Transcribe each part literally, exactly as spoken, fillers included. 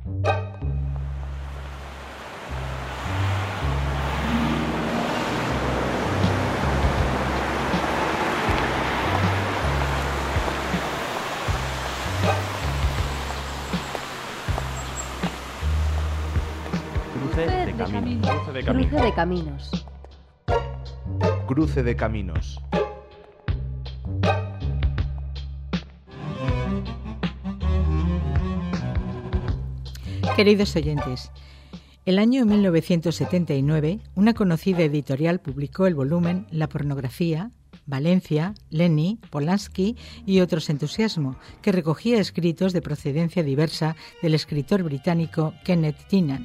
de caminos. Cruce de caminos. Cruce de caminos. Cruce de caminos. Queridos oyentes, el año mil novecientos setenta y nueve, una conocida editorial publicó el volumen La pornografía, Valencia, Leni, Polanski y otros entusiasmo, que recogía escritos de procedencia diversa del escritor británico Kenneth Tynan.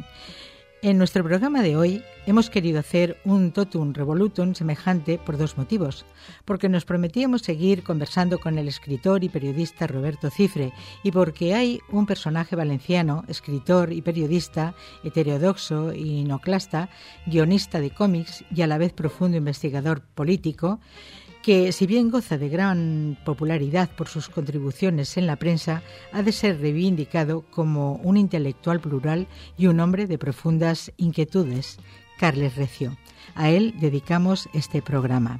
En nuestro programa de hoy hemos querido hacer un totum revolutum semejante por dos motivos. Porque nos prometíamos seguir conversando con el escritor y periodista Roberto Cifre y porque hay un personaje valenciano, escritor y periodista, heterodoxo y iconoclasta, guionista de cómics y a la vez profundo investigador político, que si bien goza de gran popularidad por sus contribuciones en la prensa, ha de ser reivindicado como un intelectual plural y un hombre de profundas inquietudes, Carles Recio. A él dedicamos este programa.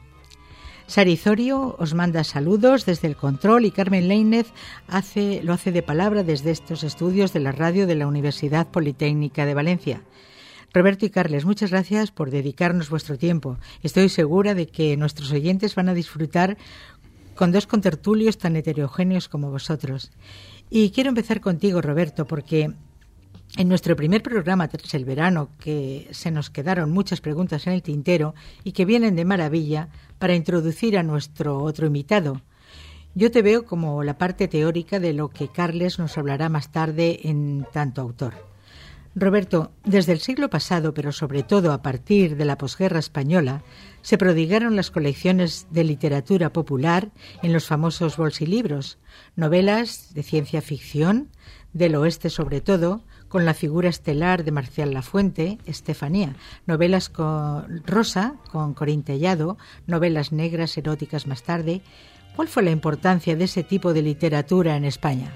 Sari Zorio os manda saludos desde el control y Carmen Lainez hace, lo hace de palabra desde estos estudios de la radio de la Universidad Politécnica de Valencia. Roberto y Carles, muchas gracias por dedicarnos vuestro tiempo. Estoy segura de que nuestros oyentes van a disfrutar con dos contertulios tan heterogéneos como vosotros. Y quiero empezar contigo, Roberto, porque en nuestro primer programa tras el verano, que se nos quedaron muchas preguntas en el tintero y que vienen de maravilla para introducir a nuestro otro invitado. Yo te veo como la parte teórica de lo que Carles nos hablará más tarde en tanto autor. Roberto, desde el siglo pasado, pero sobre todo a partir de la posguerra española, se prodigaron las colecciones de literatura popular en los famosos bolsilibros, novelas de ciencia ficción, del oeste sobre todo, con la figura estelar de Marcial Lafuente, Estefanía, novelas con rosa, con Corín Tellado, novelas negras eróticas más tarde. ¿Cuál fue la importancia de ese tipo de literatura en España?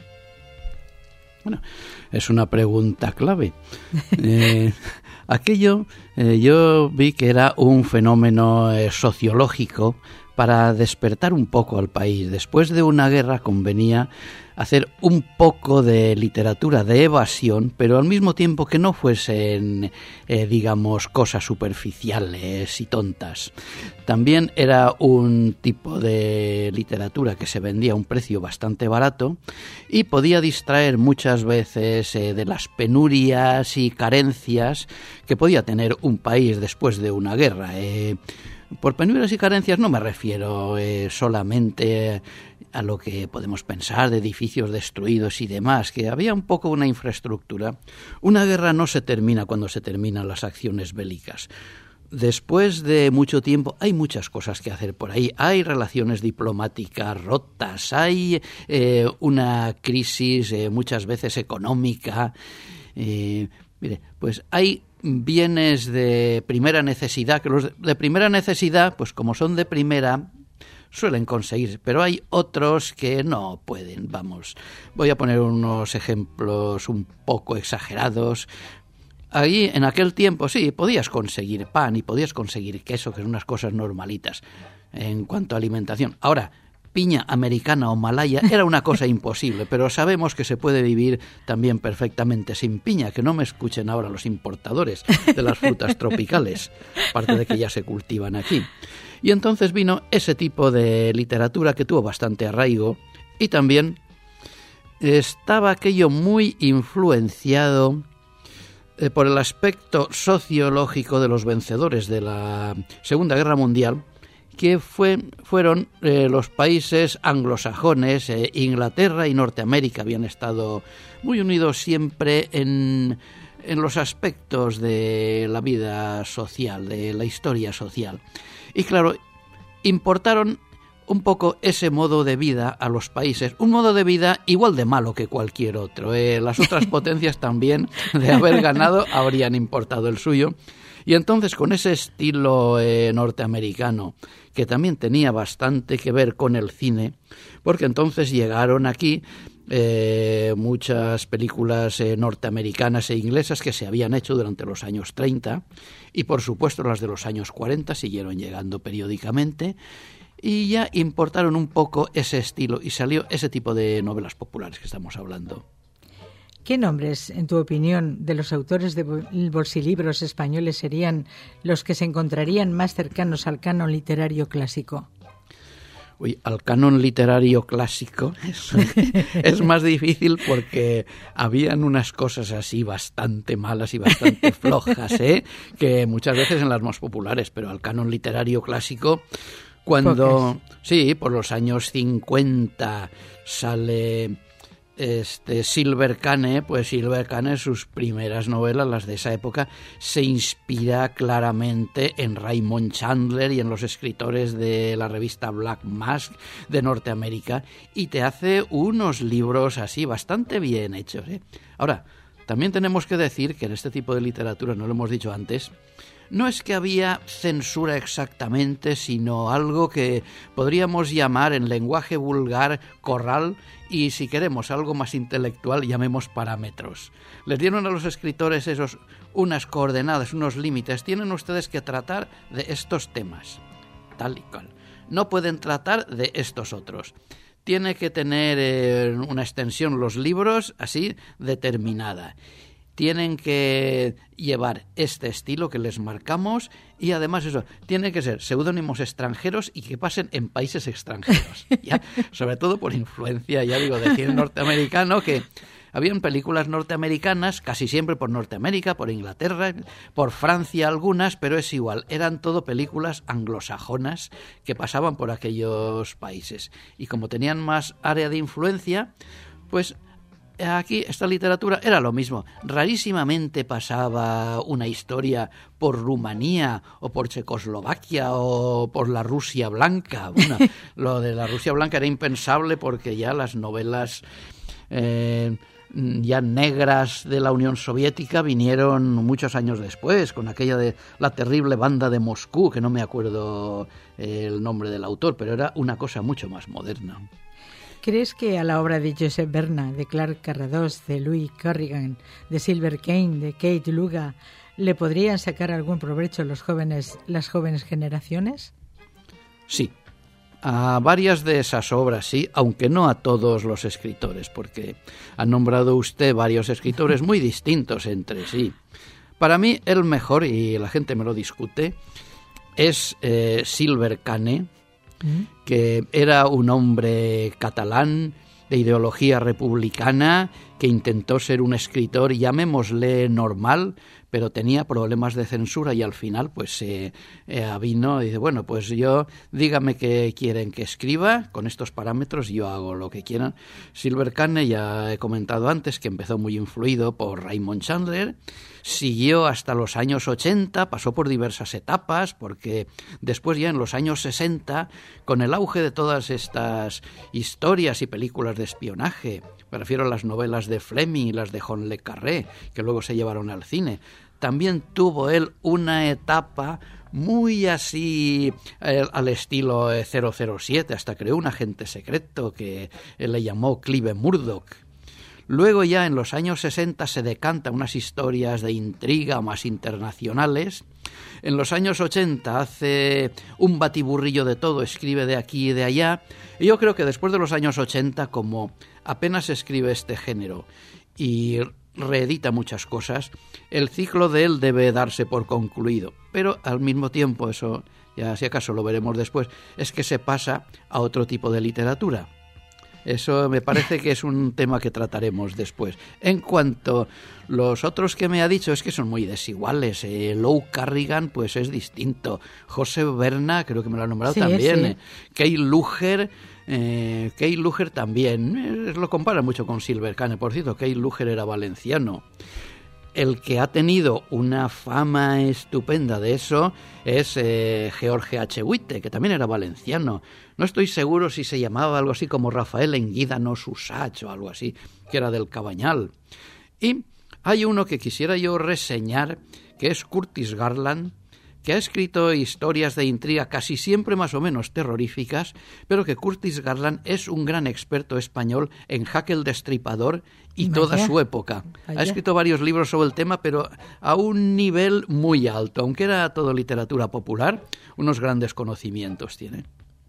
Bueno, es una pregunta clave. Eh, aquello eh, yo vi que era un fenómeno eh, sociológico para despertar un poco al país. Después de una guerra convenía hacer un poco de literatura de evasión, pero al mismo tiempo que no fuesen, eh, digamos, cosas superficiales y tontas. También era un tipo de literatura que se vendía a un precio bastante barato y podía distraer muchas veces eh, de las penurias y carencias que podía tener un país después de una guerra. Eh, por penurias y carencias no me refiero eh, solamente a lo que podemos pensar de edificios destruidos y demás, que había un poco una infraestructura. Una guerra no se termina cuando se terminan las acciones bélicas. Después de mucho tiempo hay muchas cosas que hacer por ahí. Hay relaciones diplomáticas rotas, hay eh, una crisis eh, muchas veces económica. Eh, mire, pues hay bienes de primera necesidad, que los de primera necesidad, pues como son de primera, suelen conseguir, pero hay otros que no pueden. Vamos, voy a poner unos ejemplos un poco exagerados. Ahí, en aquel tiempo, sí, podías conseguir pan y podías conseguir queso, que son unas cosas normalitas en cuanto a alimentación. Ahora, piña americana o malaya era una cosa imposible, pero sabemos que se puede vivir también perfectamente sin piña, que no me escuchen ahora los importadores de las frutas tropicales, aparte de que ya se cultivan aquí. Y entonces vino ese tipo de literatura que tuvo bastante arraigo y también estaba aquello muy influenciado eh, por el aspecto sociológico de los vencedores de la Segunda Guerra Mundial, que fue, fueron eh, los países anglosajones, eh, Inglaterra y Norteamérica habían estado muy unidos siempre en, en los aspectos de la vida social, de la historia social. Y claro, importaron un poco ese modo de vida a los países, un modo de vida igual de malo que cualquier otro. Eh, las otras potencias también, de haber ganado, habrían importado el suyo. Y entonces con ese estilo eh, norteamericano, que también tenía bastante que ver con el cine, porque entonces llegaron aquí eh, muchas películas eh, norteamericanas e inglesas que se habían hecho durante los años treinta y por supuesto las de los años cuarenta siguieron llegando periódicamente y ya importaron un poco ese estilo y salió ese tipo de novelas populares que estamos hablando. ¿Qué nombres, en tu opinión, de los autores de bolsilibros españoles serían los que se encontrarían más cercanos al canon literario clásico? Uy, al canon literario clásico es, es más difícil porque habían unas cosas así bastante malas y bastante flojas, ¿eh? Que muchas veces en las más populares, pero al canon literario clásico, cuando... Pocas. Sí, por los años cincuenta sale... Este Silver Cane, pues Silver Cane, sus primeras novelas, las de esa época, se inspira claramente en Raymond Chandler y en los escritores de la revista Black Mask de Norteamérica y te hace unos libros así bastante bien hechos, ¿eh? Ahora, también tenemos que decir que en este tipo de literatura, no lo hemos dicho antes, no es que había censura exactamente, sino algo que podríamos llamar en lenguaje vulgar corral y, si queremos algo más intelectual, llamemos parámetros. Les dieron a los escritores esos unas coordenadas, unos límites. Tienen ustedes que tratar de estos temas, tal y cual. No pueden tratar de estos otros. Tiene que tener eh, una extensión los libros así determinada. Tienen que llevar este estilo que les marcamos y además eso, tienen que ser seudónimos extranjeros y que pasen en países extranjeros, ¿ya? Sobre todo por influencia, ya digo, de cine norteamericano, que habían películas norteamericanas, casi siempre por Norteamérica, por Inglaterra, por Francia algunas, pero es igual, eran todo películas anglosajonas que pasaban por aquellos países. Y como tenían más área de influencia, pues... Aquí esta literatura era lo mismo. Rarísimamente pasaba una historia por Rumanía o por Checoslovaquia o por la Rusia Blanca. Bueno, lo de la Rusia Blanca era impensable porque ya las novelas eh, ya negras de la Unión Soviética vinieron muchos años después, con aquella de la terrible banda de Moscú, que no me acuerdo el nombre del autor, pero era una cosa mucho más moderna. ¿Crees que a la obra de Josep Berna, de Clark Carrados, de Louis Corrigan, de Silver Cane, de Kate Luga, le podrían sacar algún provecho los jóvenes, las jóvenes generaciones? Sí, a varias de esas obras sí, aunque no a todos los escritores, porque ha nombrado usted varios escritores muy distintos entre sí. Para mí el mejor, y la gente me lo discute, es eh, Silver Cane, que era un hombre catalán de ideología republicana que intentó ser un escritor, llamémosle normal, pero tenía problemas de censura y al final pues se eh, avino y dice, bueno, pues yo, dígame qué quieren que escriba, con estos parámetros yo hago lo que quieran. Silver Cane, ya he comentado antes que empezó muy influido por Raymond Chandler, siguió hasta los años ochenta, pasó por diversas etapas, porque después ya en los años sesenta, con el auge de todas estas historias y películas de espionaje, me refiero a las novelas de Fleming y las de John le Carré, que luego se llevaron al cine, también tuvo él una etapa muy así eh, al estilo cero cero siete, hasta creó un agente secreto que eh, le llamó Clive Murdoch. Luego ya en los años sesenta se decanta unas historias de intriga más internacionales. En los años ochenta hace un batiburrillo de todo, escribe de aquí y de allá. Y yo creo que después de los años ochenta, como apenas escribe este género y reedita muchas cosas, el ciclo de él debe darse por concluido. Pero al mismo tiempo, eso ya si acaso lo veremos después, es que se pasa a otro tipo de literatura. Eso me parece que es un tema que trataremos después. En cuanto a los otros que me ha dicho, es que son muy desiguales. Eh, Lou Carrigan, pues es distinto. Josep Berna, creo que me lo ha nombrado sí, también. Sí. Eh, Kay Luger, eh, Kay Luger también. Eh, lo compara mucho con Silver Cane. Por cierto, Kay Luger era valenciano. El que ha tenido una fama estupenda de eso es eh, George H. Witte, que también era valenciano. No estoy seguro si se llamaba algo así como Rafael Enguídano Susach o algo así, que era del Cabañal. Y hay uno que quisiera yo reseñar, que es Curtis Garland, que ha escrito historias de intriga casi siempre más o menos terroríficas, pero que Curtis Garland es un gran experto español en Jack el Destripador y Vaya. toda su época. Vaya. Ha escrito varios libros sobre el tema, pero a un nivel muy alto. Aunque era todo literatura popular, unos grandes conocimientos tiene.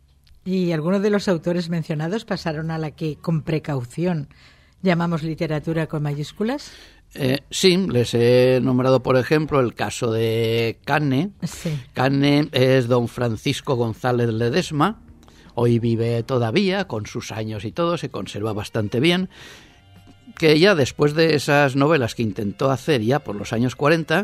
Y algunos de los autores mencionados pasaron a la que, con precaución, llamamos literatura con mayúsculas. Eh, sí, les he nombrado, por ejemplo, el caso de Canne. Sí. Canne es don Francisco González Ledesma. Hoy vive todavía, con sus años y todo, se conserva bastante bien. Que ya después de esas novelas que intentó hacer ya por los años cuarenta,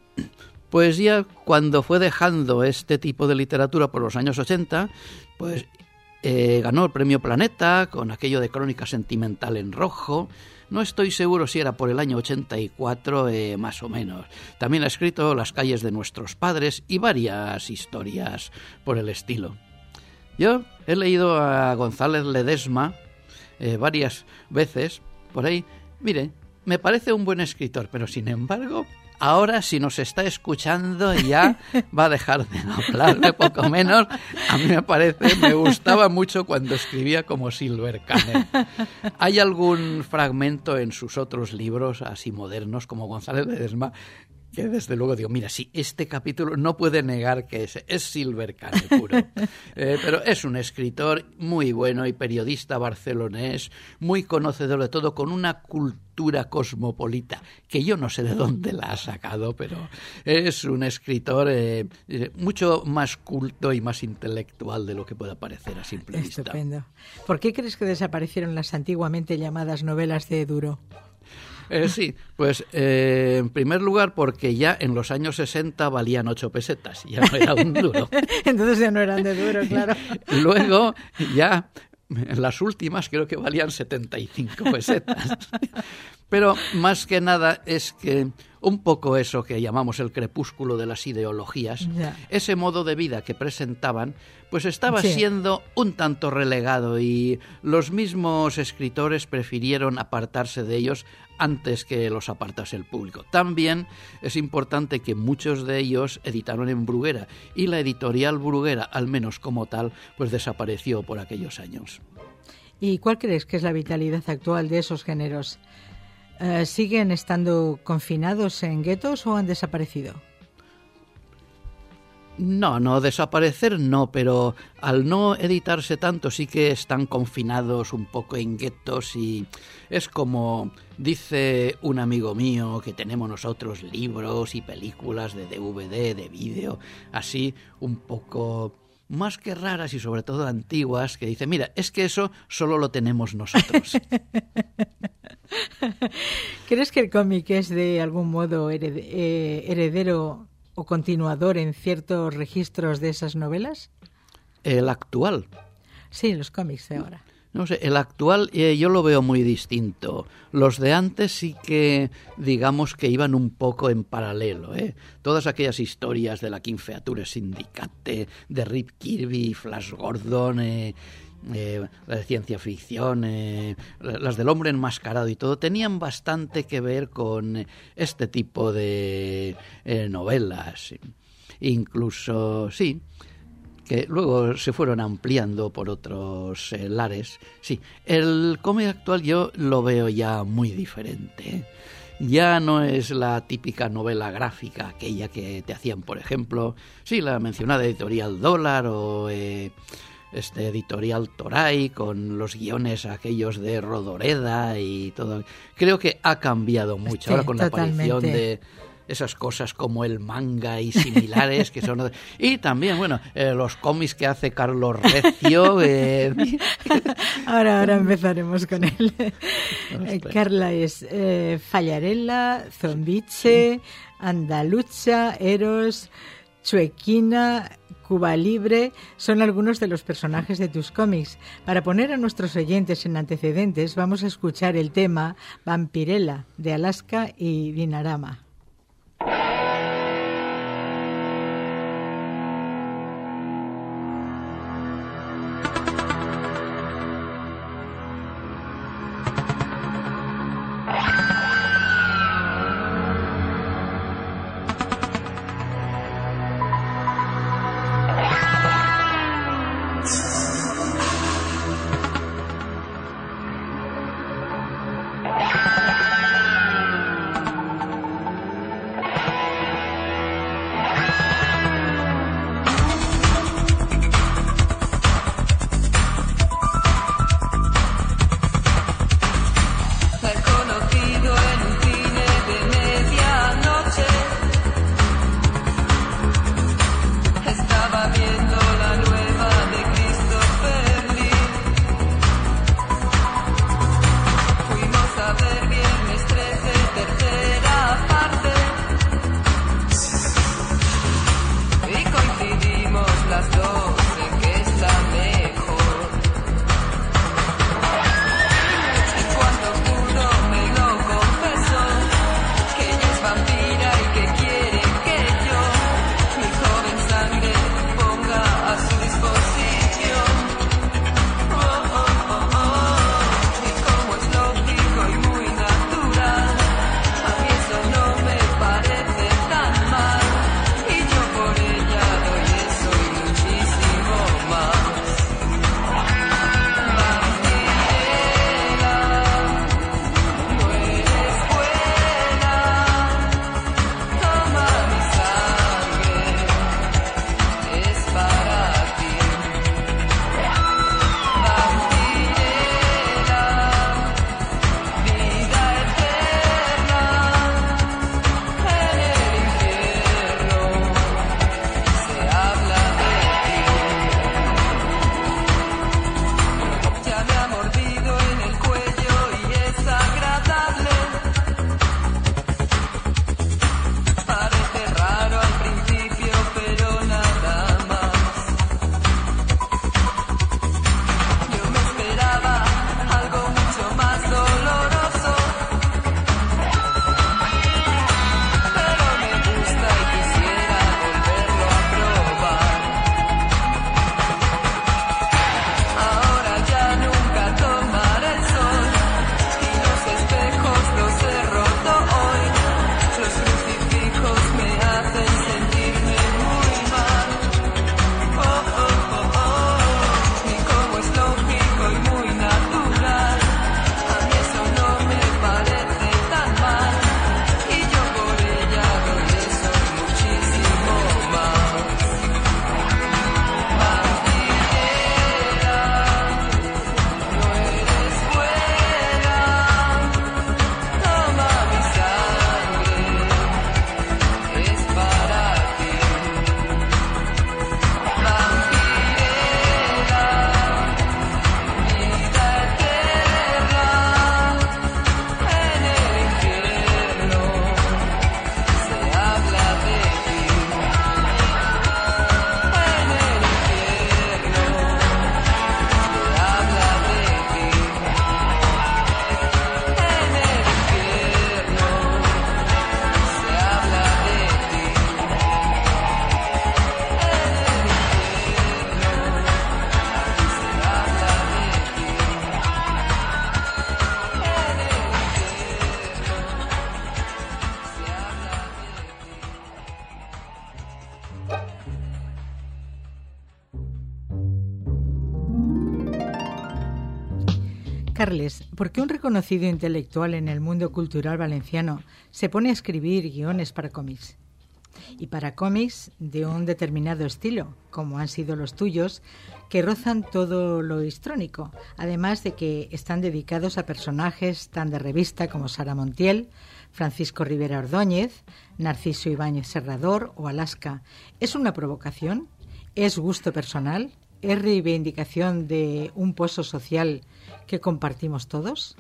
pues ya cuando fue dejando este tipo de literatura por los años ochenta, pues eh, ganó el premio Planeta con aquello de Crónica Sentimental en rojo. No estoy seguro si era por el año ochenta y cuatro, eh, más o menos. También ha escrito Las calles de nuestros padres y varias historias por el estilo. Yo he leído a González Ledesma eh, varias veces por ahí. Mire, me parece un buen escritor, pero sin embargo, ahora si nos está escuchando ya va a dejar de hablarle poco menos. A mí me parece, me gustaba mucho cuando escribía como Silver Canne. ¿Hay algún fragmento en sus otros libros así modernos como González Ledesma que desde luego digo, mira, sí, este capítulo no puede negar que es, es Silver Canne puro? Eh, pero es un escritor muy bueno y periodista barcelonés, muy conocedor de todo, con una cultura cosmopolita, que yo no sé de dónde la ha sacado, pero es un escritor eh, mucho más culto y más intelectual de lo que pueda parecer a simple vista. Estupendo. ¿Por qué crees que desaparecieron las antiguamente llamadas novelas de Duro? Eh, sí, pues eh, en primer lugar porque ya en los años sesenta valían ocho pesetas, ya no era un duro. Entonces ya no eran de Duro, claro. Luego ya las últimas creo que valían setenta y cinco pesetas. Pero más que nada es que un poco eso que llamamos el crepúsculo de las ideologías, ya. Ese modo de vida que presentaban, pues estaba sí. siendo un tanto relegado y los mismos escritores prefirieron apartarse de ellos antes que los apartase el público. También es importante que muchos de ellos editaron en Bruguera y la editorial Bruguera, al menos como tal, pues desapareció por aquellos años. ¿Y cuál crees que es la vitalidad actual de esos géneros? Uh, ¿Siguen estando confinados en guetos o han desaparecido? No, no, desaparecer no, pero al no editarse tanto sí que están confinados un poco en guetos y es como dice un amigo mío que tenemos nosotros libros y películas de D V D, de vídeo, así un poco más que raras y sobre todo antiguas, que dice, mira, es que eso solo lo tenemos nosotros. ¿Crees que el cómic es de algún modo hered- eh, heredero o continuador en ciertos registros de esas novelas? El actual. Sí, los cómics de ahora. No sé, el actual eh, yo lo veo muy distinto. Los de antes sí que, digamos que iban un poco en paralelo, ¿eh? Todas aquellas historias de la Quinfeature Syndicate, de Rip Kirby, Flash Gordon, eh, eh, la de ciencia ficción, eh, las del hombre enmascarado y todo, tenían bastante que ver con este tipo de eh, novelas. Incluso, sí, que luego se fueron ampliando por otros eh, lares. Sí, el cómic actual yo lo veo ya muy diferente. Ya no es la típica novela gráfica, aquella que te hacían, por ejemplo, sí, la mencionada editorial Dólar o eh, este editorial Toray con los guiones aquellos de Rodoreda y todo. Creo que ha cambiado mucho. Sí, ahora con totalmente. La aparición de esas cosas como el manga y similares que son... Y también, bueno, eh, los cómics que hace Carlos Recio. Eh... ahora, ahora empezaremos con él. Eh, Carla es eh, Fallarella, Zombiche, Andalucha, Eros, Chuequina, Cuba Libre, son algunos de los personajes de tus cómics. Para poner a nuestros oyentes en antecedentes, vamos a escuchar el tema Vampirella de Alaska y Dinarama. Carles, ¿por qué un reconocido intelectual en el mundo cultural valenciano se pone a escribir guiones para cómics? Y para cómics de un determinado estilo, como han sido los tuyos, que rozan todo lo histrónico, además de que están dedicados a personajes tan de revista como Sara Montiel, Francisco Rivera Ordóñez, Narciso Ibáñez Serrador o Alaska. ¿Es una provocación? ¿Es gusto personal? ¿Es reivindicación de un pozo social que compartimos todos?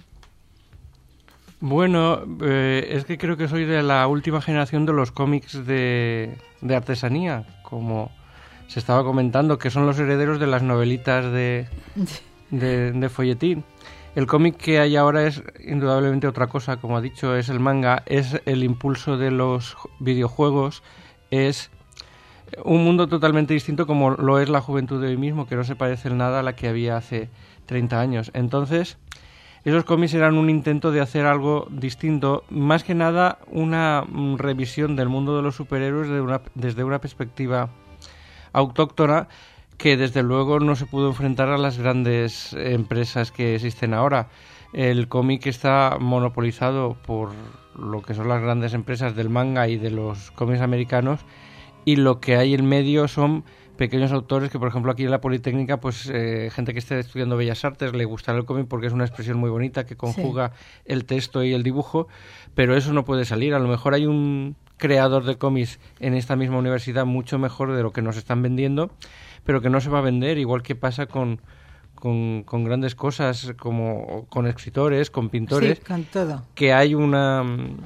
Bueno, eh, es que creo que soy de la última generación de los cómics de, de artesanía, como se estaba comentando, que son los herederos de las novelitas de, de, de folletín. El cómic que hay ahora es indudablemente otra cosa, como ha dicho, es el manga, es el impulso de los videojuegos, es un mundo totalmente distinto como lo es la juventud de hoy mismo, que no se parece en nada a la que había hace treinta años. Entonces, esos cómics eran un intento de hacer algo distinto, más que nada una revisión del mundo de los superhéroes de una, desde una perspectiva autóctona, que desde luego no se pudo enfrentar a las grandes empresas que existen ahora. El cómic está monopolizado por lo que son las grandes empresas del manga y de los cómics americanos, y lo que hay en medio son pequeños autores que, por ejemplo, aquí en la Politécnica, pues eh, gente que esté estudiando Bellas Artes le gustará el cómic porque es una expresión muy bonita que conjuga sí. el texto y el dibujo, pero eso no puede salir. A lo mejor hay un creador de cómics en esta misma universidad mucho mejor de lo que nos están vendiendo, pero que no se va a vender, igual que pasa con, con, con grandes cosas, como con escritores, con pintores, sí, con todo. Que hay una...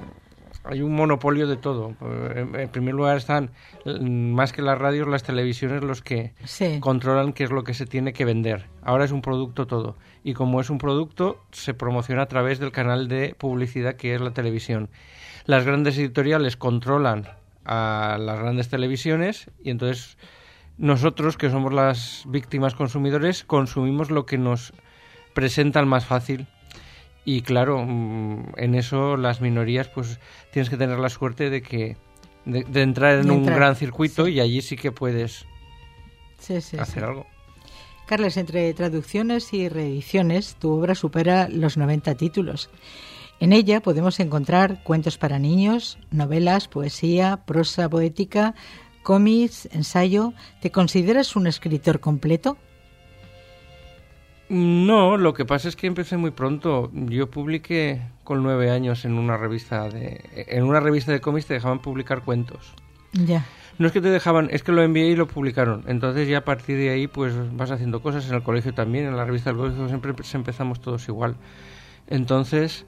Hay un monopolio de todo. En primer lugar están, más que las radios, las televisiones los que sí. controlan qué es lo que se tiene que vender. Ahora es un producto todo. Y como es un producto, se promociona a través del canal de publicidad que es la televisión. Las grandes editoriales controlan a las grandes televisiones y entonces nosotros, que somos las víctimas consumidores, consumimos lo que nos presentan más fácil. Y claro, en eso las minorías, pues tienes que tener la suerte de que de, de entrar en de un entrar, gran circuito sí. y allí sí que puedes sí, sí, hacer sí. algo. Carles, entre traducciones y reediciones, tu obra supera los noventa títulos. En ella podemos encontrar cuentos para niños, novelas, poesía, prosa poética, cómics, ensayo. ¿Te consideras un escritor completo? No, lo que pasa es que empecé muy pronto. Yo publiqué con nueve años en una revista de en una revista de cómics te dejaban publicar cuentos. Ya. No es que te dejaban, es que lo envié y lo publicaron. Entonces ya a partir de ahí pues vas haciendo cosas en el colegio también, en la revista del colegio siempre empezamos todos igual. Entonces,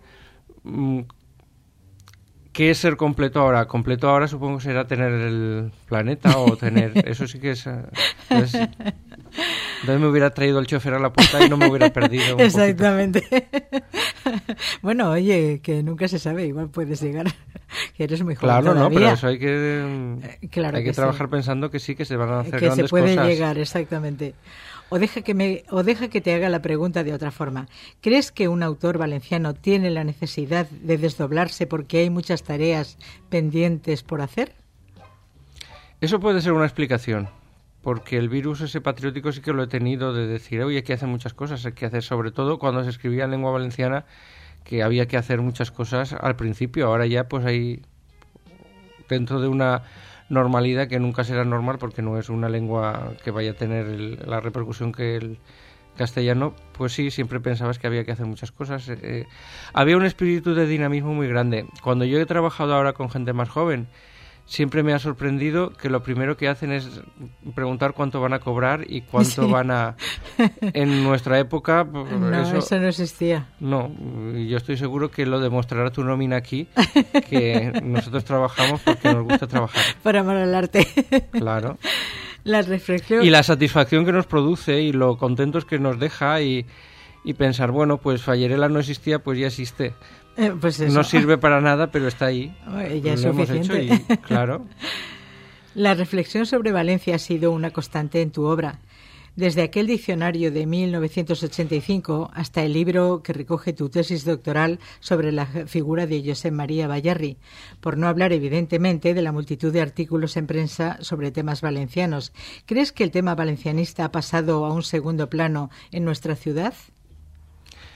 ¿qué es ser completo ahora? Completo ahora supongo que será tener el planeta o tener... Eso sí que es... Entonces, entonces me hubiera traído el chofer a la puerta y no me hubiera perdido un Exactamente. Bueno, oye, que nunca se sabe, igual puedes llegar, que eres muy joven Claro, todavía. no, pero eso hay que, eh, claro hay que, que trabajar sí. pensando que sí, que se van a hacer que grandes se puede cosas. llegar, exactamente. O deja que me, o deja que te haga la pregunta de otra forma. ¿Crees que un autor valenciano tiene la necesidad de desdoblarse porque hay muchas tareas pendientes por hacer? Eso puede ser una explicación, porque el virus ese patriótico sí que lo he tenido de decir, oye, hay que hacer muchas cosas, hay que hacer, sobre todo cuando se escribía en lengua valenciana, que había que hacer muchas cosas al principio. Ahora ya pues hay dentro de una normalidad que nunca será normal porque no es una lengua que vaya a tener el, la repercusión que el castellano, pues sí, siempre pensabas que había que hacer muchas cosas. Eh, había un espíritu de dinamismo muy grande. Cuando yo he trabajado ahora con gente más joven, siempre me ha sorprendido que lo primero que hacen es preguntar cuánto van a cobrar y cuánto sí. van a... En nuestra época... No, eso, eso no existía. No, yo estoy seguro que lo demostrará tu nómina aquí, que nosotros trabajamos porque nos gusta trabajar. Por amor al arte. Claro. La reflexión... Y la satisfacción que nos produce y lo contentos que nos deja y, y pensar, bueno, pues Fallerela no existía, pues ya existe. Eh, pues eso. No sirve para nada, pero está ahí. Ya es lo suficiente. Hemos hecho y, claro. La reflexión sobre Valencia ha sido una constante en tu obra. Desde aquel diccionario de mil novecientos ochenta y cinco hasta el libro que recoge tu tesis doctoral sobre la figura de Josep María Bayarri, por no hablar evidentemente de la multitud de artículos en prensa sobre temas valencianos. ¿Crees que el tema valencianista ha pasado a un segundo plano en nuestra ciudad?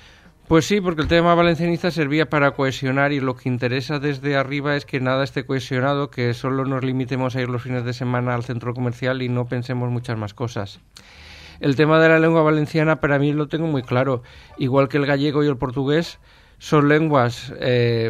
Pues sí, porque el tema valencianista servía para cohesionar y lo que interesa desde arriba es que nada esté cohesionado, que solo nos limitemos a ir los fines de semana al centro comercial y no pensemos muchas más cosas. El tema de la lengua valenciana para mí lo tengo muy claro. Igual que el gallego y el portugués son lenguas eh,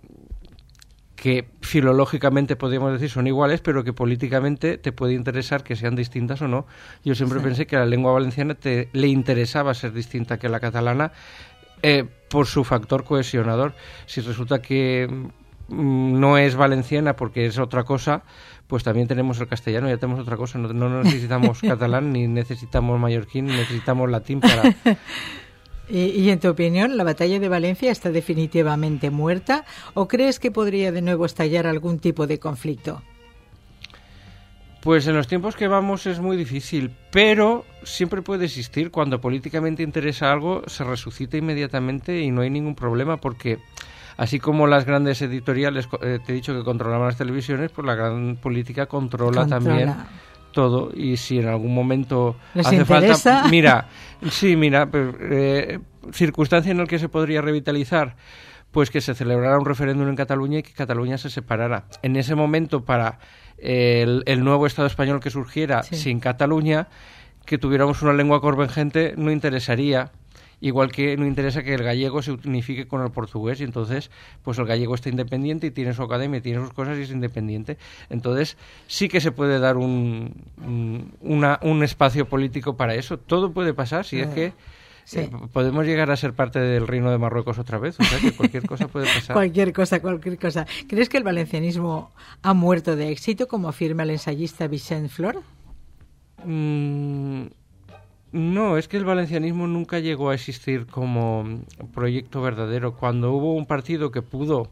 que filológicamente podríamos decir son iguales, pero que políticamente te puede interesar que sean distintas o no. Yo siempre sí. pensé que la lengua valenciana te, le interesaba ser distinta que la catalana, Eh, por su factor cohesionador. Si resulta que mm, no es valenciana porque es otra cosa, pues también tenemos el castellano, ya tenemos otra cosa. No, no necesitamos catalán, ni necesitamos mallorquín, ni necesitamos latín para... ¿Y, y en tu opinión, la batalla de Valencia está definitivamente muerta o crees que podría de nuevo estallar algún tipo de conflicto? Pues en los tiempos que vamos es muy difícil, pero siempre puede existir. Cuando políticamente interesa algo, se resucita inmediatamente y no hay ningún problema, porque así como las grandes editoriales, eh, te he dicho que controlaban las televisiones, pues la gran política controla, controla. también todo. Y si en algún momento ¿Les hace interesa? falta... Mira, sí, mira, eh, circunstancia en la que se podría revitalizar, pues que se celebrara un referéndum en Cataluña y que Cataluña se separara. En ese momento, para... El, el nuevo Estado español que surgiera sí. sin Cataluña, que tuviéramos una lengua convergente, no interesaría, igual que no interesa que el gallego se unifique con el portugués, y entonces pues el gallego está independiente y tiene su academia, tiene sus cosas y es independiente. Entonces sí que se puede dar un, un, una, un espacio político para eso. Todo puede pasar, si es que Sí. Eh, podemos llegar a ser parte del Reino de Marruecos otra vez, o sea que cualquier cosa puede pasar. Cualquier cosa, cualquier cosa. ¿Crees que el valencianismo ha muerto de éxito, como afirma el ensayista Vicent Flor? Mm, no, es que el valencianismo nunca llegó a existir como proyecto verdadero. Cuando hubo un partido que pudo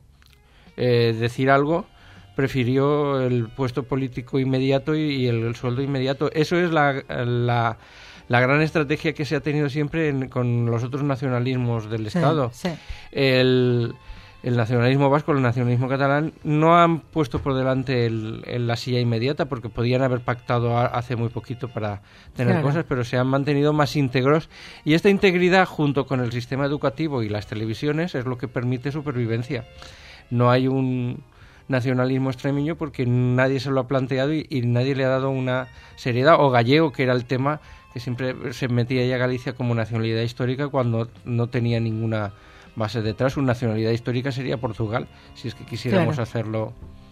eh, decir algo, prefirió el puesto político inmediato y, y el, el sueldo inmediato. Eso es la... la La gran estrategia que se ha tenido siempre en, con los otros nacionalismos del Estado. Sí, sí. El, el nacionalismo vasco, el nacionalismo catalán, no han puesto por delante el, el, la silla inmediata, porque podían haber pactado a, hace muy poquito para tener claro. cosas, pero se han mantenido más íntegros. Y esta integridad, junto con el sistema educativo y las televisiones, es lo que permite supervivencia. No hay un nacionalismo extremeño porque nadie se lo ha planteado y, y nadie le ha dado una seriedad. O gallego, que era el tema que siempre se metía ya Galicia como nacionalidad histórica cuando no tenía ninguna base detrás. Una nacionalidad histórica sería Portugal, si es que quisiéramos claro. hacerlo.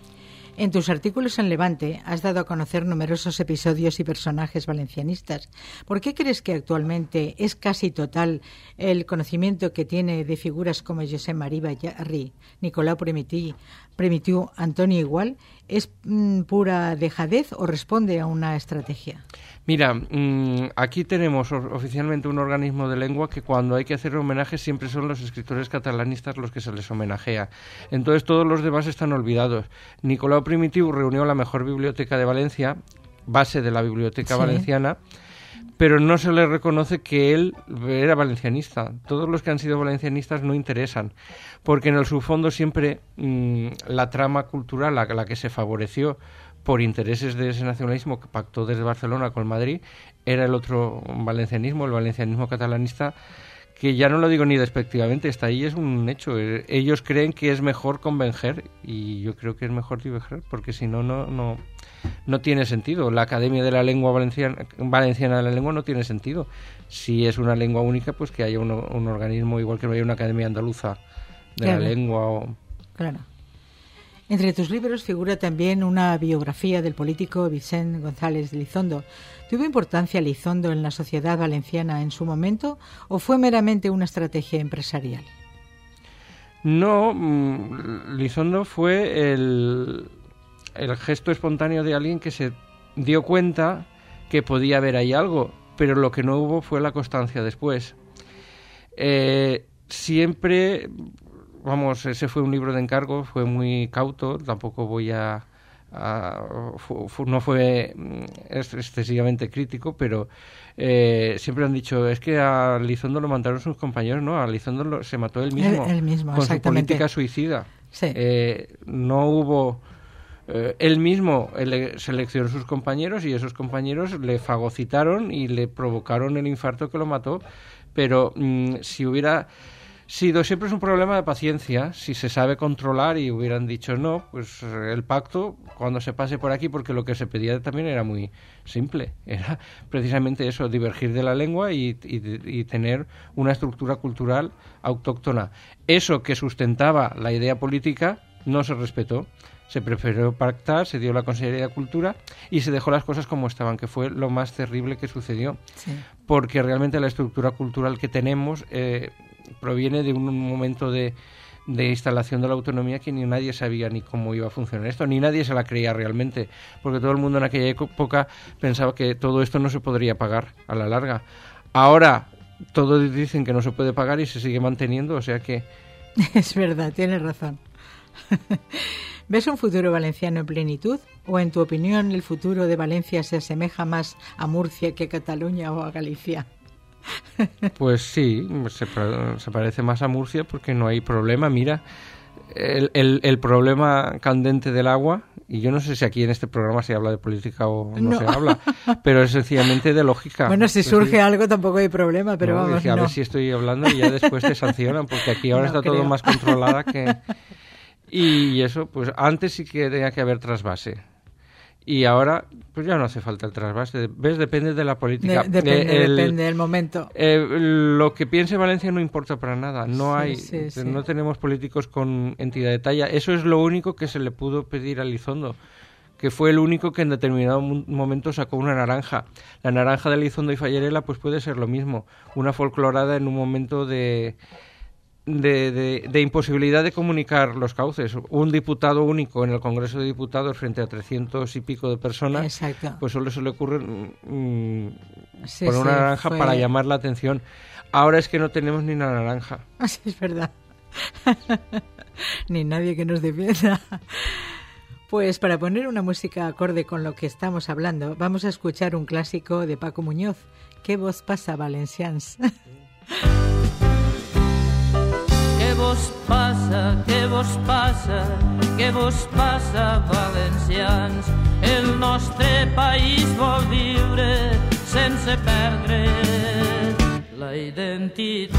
En tus artículos en Levante has dado a conocer numerosos episodios y personajes valencianistas. ¿Por qué crees que actualmente es casi total el conocimiento que tiene de figuras como Josep María Bayarri, Nicolau Primitiu, Primitiu, Antonio Igual? ¿Es mmm, pura dejadez o responde a una estrategia? Mira, mmm, aquí tenemos oficialmente un organismo de lengua que cuando hay que hacer homenajes siempre son los escritores catalanistas los que se les homenajea. Entonces todos los demás están olvidados. Nicolau Primitiu reunió la mejor biblioteca de Valencia, base de la biblioteca sí. valenciana, pero no se le reconoce que él era valencianista. Todos los que han sido valencianistas no interesan, porque en el subfondo siempre mmm, la trama cultural, la, la que se favoreció por intereses de ese nacionalismo que pactó desde Barcelona con Madrid, era el otro valencianismo, el valencianismo catalanista, que ya no lo digo ni despectivamente, está ahí, es un hecho. Ellos creen que es mejor convencer y yo creo que es mejor diverger, porque si no, no, no, no tiene sentido. La Academia de la Lengua Valenciana, Valenciana de la Lengua no tiene sentido. Si es una lengua única, pues que haya un, un organismo, igual que no haya una Academia Andaluza de claro. la Lengua. O... Claro. Entre tus libros figura también una biografía del político Vicent González de Elizondo. ¿Tuvo importancia Elizondo en la sociedad valenciana en su momento o fue meramente una estrategia empresarial? No, Elizondo fue el, el gesto espontáneo de alguien que se dio cuenta que podía haber ahí algo, pero lo que no hubo fue la constancia después. Eh, siempre... Vamos, ese fue un libro de encargo, fue muy cauto, tampoco voy a... a fu, fu, no fue excesivamente crítico, pero eh, siempre han dicho, es que a Elizondo lo mataron sus compañeros, no, a Elizondo lo, se mató él mismo, él, él mismo con su política suicida. Sí. Eh, no hubo... Eh, él mismo ele, seleccionó sus compañeros y esos compañeros le fagocitaron y le provocaron el infarto que lo mató, pero mmm, si hubiera... Sí, siempre es un problema de paciencia. Si se sabe controlar y hubieran dicho no, pues el pacto, cuando se pase por aquí, porque lo que se pedía también era muy simple. Era precisamente eso, divergir de la lengua y, y, y tener una estructura cultural autóctona. Eso que sustentaba la idea política no se respetó. Se prefirió pactar, se dio la Consejería de Cultura y se dejó las cosas como estaban, que fue lo más terrible que sucedió. Sí. Porque realmente la estructura cultural que tenemos eh, proviene de un momento de, de instalación de la autonomía que ni nadie sabía ni cómo iba a funcionar esto, ni nadie se la creía realmente, porque todo el mundo en aquella época pensaba que todo esto no se podría pagar a la larga. Ahora todos dicen que no se puede pagar y se sigue manteniendo, o sea que... Es verdad, tienes razón. ¿Ves un futuro valenciano en plenitud? ¿O en tu opinión el futuro de Valencia se asemeja más a Murcia que a Cataluña o a Galicia? Pues sí, se, se parece más a Murcia porque no hay problema. Mira, el, el, el problema candente del agua, y yo no sé si aquí en este programa se habla de política o no, no. se habla, pero es sencillamente de lógica. Bueno, si surge decir, algo tampoco hay problema, pero no, vamos, decir, a no. ver si estoy hablando y ya después te sancionan, porque aquí ahora no está creo. todo más controlada que... Y eso, pues antes sí que tenía que haber trasvase. Y ahora, pues ya no hace falta el trasvase. ¿Ves? Depende de la política. De, depende, eh, el, depende del momento. Eh, lo que piense Valencia no importa para nada. No sí, hay, sí, sí. no tenemos políticos con entidad de talla. Eso es lo único que se le pudo pedir a Elizondo, que fue el único que en determinado momento sacó una naranja. La naranja de Elizondo y Fallarela, pues puede ser lo mismo. Una folclorada en un momento de... De, de, de imposibilidad de comunicar los cauces. Un diputado único en el Congreso de Diputados frente a trescientos y pico de personas. Exacto. Pues solo se le ocurre mmm, sí, poner una sí, naranja fue... para llamar la atención. Ahora es que no tenemos ni una naranja. Así es verdad. Ni nadie que nos defienda. Pues para poner una música acorde con lo que estamos hablando, vamos a escuchar un clásico de Paco Muñoz. ¿Qué vos pasa, valencians? Què vos passa, què vos passa, què vos passa, valencians? El nostre país vol viure sense perdre la identitat.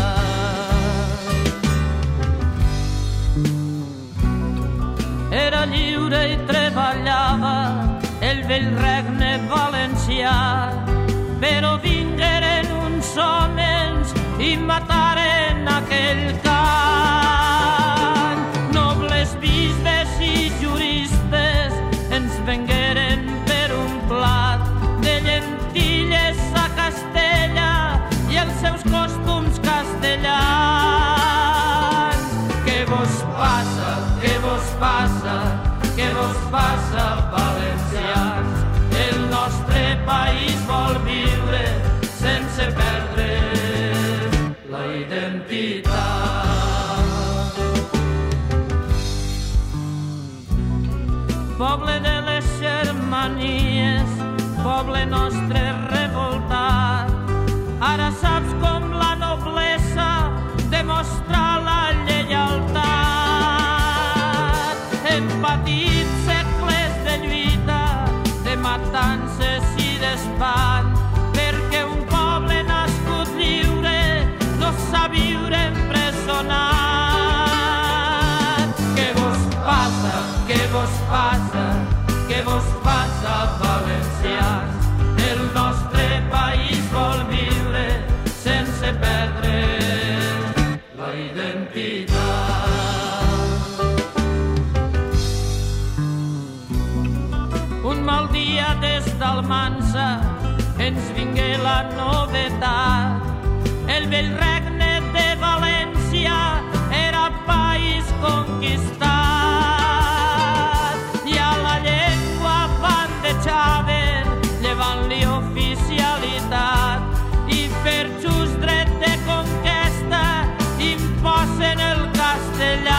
Era lliure i treballava el vell regne valencià, però vingueren uns homes i mataren aquell cant. Nobles bisbes i juristes ens vengueren per un plat de llentilles a Castella i els seus costums castellans. Què vos passa, què vos passa, què vos passa, valencians? El nostre país vol viure sense perdre la identitat. Poble de les Germanies, poble nostre revoltat, ara saps com la noblesa demostra la lleialtat. Hem patit segles de lluita, de matances i d'espant, perquè un poble nascut lliure no sap viure empresonat. Què vos passa, què vos passa, què vos passa, valencians? El nostre país vol viure sense perdre la identitat. Un mal dia des d'Almansa ens vingué la novetat. El vell regne de València era país conquistat i a la llengua bandejaven llevant-li oficialitat i per just dret de conquesta imposen el castellà.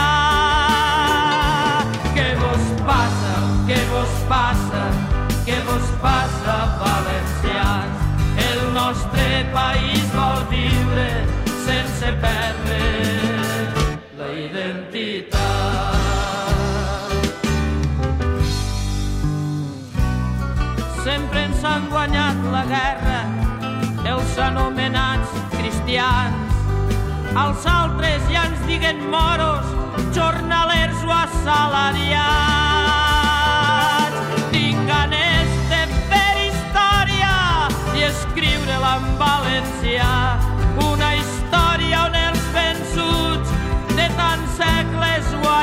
Què vos passa, què vos passa, què vos passa, valencians? El nostre país vol viure sense perdre la identitat. Sempre ens han guanyat la guerra els anomenats cristians. als altres ja ens diguen moros, jornalers o assalariats. Tinc ganes de fer història i escriure-la en valencià, una història on els vençuts de tants segles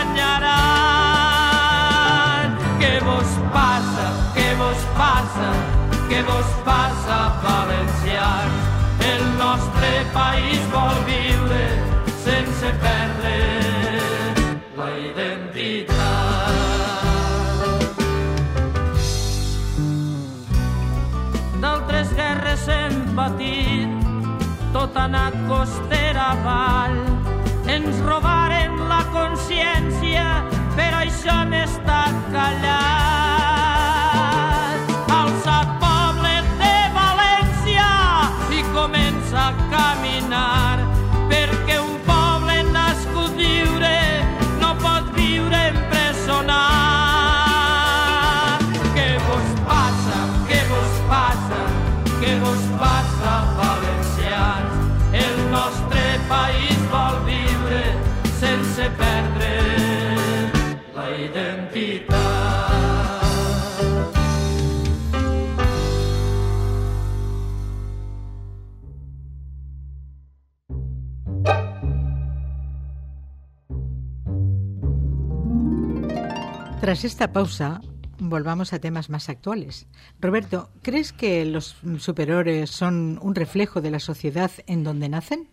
guanyaran. Què vos passa, què vos passa, què vos passa, valencians? El nostre país vol viure sense perdre la identitat. D'altres guerres hem patit, tot ha anat costera avall. Ens robaren la consciència, per això hem estat callats. Alçat poble de València i comença a caminar, perquè un poble nascut lliure no pot viure empresonat. Què vos passa, què vos passa, què vos passa, valencians? El nostre país vol viure sense perdre la identitat. Tras esta pausa, volvamos a temas más actuales. Roberto, ¿crees que los superhéroes son un reflejo de la sociedad en donde nacen?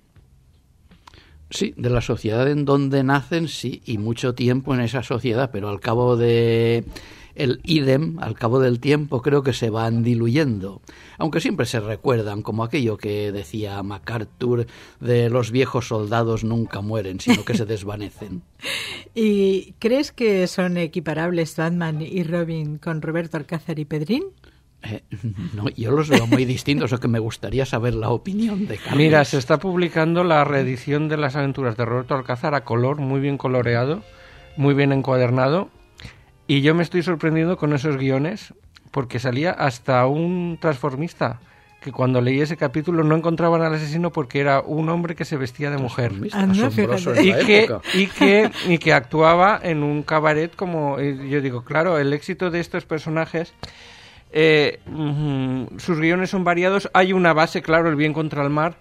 Sí, de la sociedad en donde nacen, sí, y mucho tiempo en esa sociedad, pero al cabo de el idem, al cabo del tiempo, creo que se van diluyendo, aunque siempre se recuerdan, como aquello que decía MacArthur, de los viejos soldados nunca mueren, sino que se desvanecen. ¿Y crees que son equiparables Batman y Robin con Roberto Alcázar y Pedrín? Eh, no, yo los veo muy distintos, o que me gustaría saber la opinión de Carlos. Mira, se está publicando la reedición de las aventuras de Roberto Alcázar a color, muy bien coloreado, muy bien encuadernado, y yo me estoy sorprendiendo con esos guiones, porque salía hasta un transformista, que cuando leí ese capítulo no encontraban al asesino porque era un hombre que se vestía de mujer. Ah, no, asombroso en Y la que, época. y, que, y que actuaba en un cabaret como... y yo digo, claro, el éxito de estos personajes... Eh, mm, sus guiones son variados. Hay una base, claro, el bien contra el mar,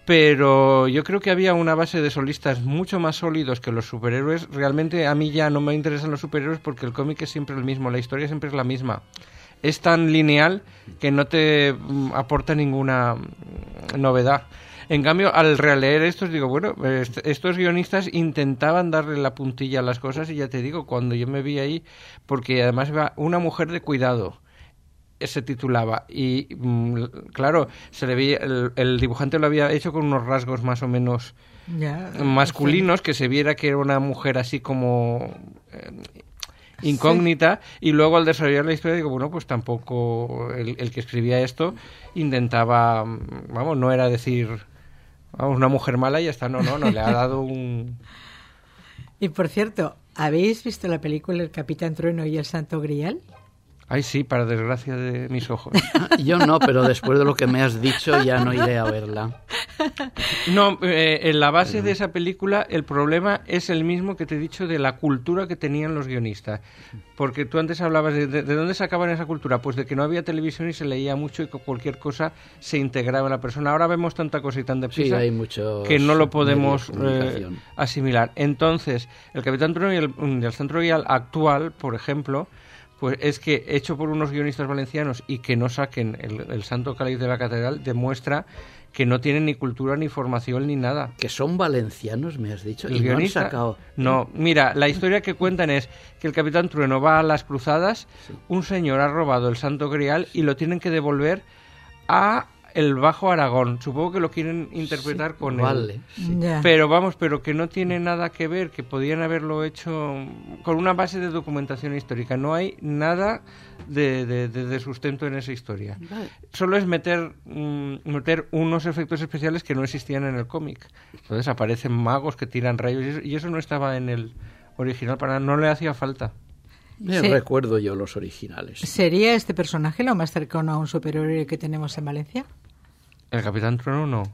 pero yo creo que había una base de solistas mucho más sólidos que los superhéroes. Realmente a mí ya no me interesan los superhéroes porque el cómic es siempre el mismo, la historia siempre es la misma. Es tan lineal que no te mm, aporta ninguna mm, novedad. En cambio, al releer estos, digo, bueno, est- estos guionistas intentaban darle la puntilla a las cosas y ya te digo, cuando yo me vi ahí, porque además iba una mujer de cuidado, se titulaba, y mm, claro, se le veía, el, el dibujante lo había hecho con unos rasgos más o menos Ya, masculinos, que se viera que era una mujer así como eh, incógnita, y luego al desarrollar la historia digo, bueno, pues tampoco el, el que escribía esto intentaba, vamos, no era decir, vamos, una mujer mala y ya está, no, no, no, le ha dado un... Y por cierto, ¿habéis visto la película El Capitán Trueno y el Santo Grial? Ay, sí, para desgracia de mis ojos. Yo no, pero después de lo que me has dicho ya no iré a verla. No, eh, en la base de esa película el problema es el mismo que te he dicho de la cultura que tenían los guionistas. Porque tú antes hablabas de, de, de dónde sacaban esa cultura, pues de que no había televisión y se leía mucho y que cualquier cosa se integraba en la persona. Ahora vemos tanta cosa y tan Sí, deprisa hay muchos que no lo podemos medios de eh, comunicación. asimilar. Entonces, el Capitán Trueno y el, y el Santo Grial actual, por ejemplo, pues es que hecho por unos guionistas valencianos y que no saquen el, el Santo Cáliz de la Catedral demuestra que no tienen ni cultura, ni formación, ni nada. Que son valencianos, me has dicho. El y no han guionista, sacado... no, mira, la historia que cuentan es que el Capitán Trueno va a las cruzadas, Sí. un señor ha robado el Santo Grial y lo tienen que devolver a el Bajo Aragón. Supongo que lo quieren interpretar Sí, con vale, él. sí. Ya. Pero vamos, pero que no tiene nada que ver, que podían haberlo hecho con una base de documentación histórica. No hay nada de, de, de, de sustento en esa historia. Vale. Solo es meter, mm, meter unos efectos especiales que no existían en el cómic. Entonces aparecen magos que tiran rayos y eso, y eso no estaba en el original, para no le hacía falta. Me Sí. recuerdo yo los originales. ¿Sería este personaje lo más cercano a un superhéroe que tenemos en Valencia? El Capitán Trueno no.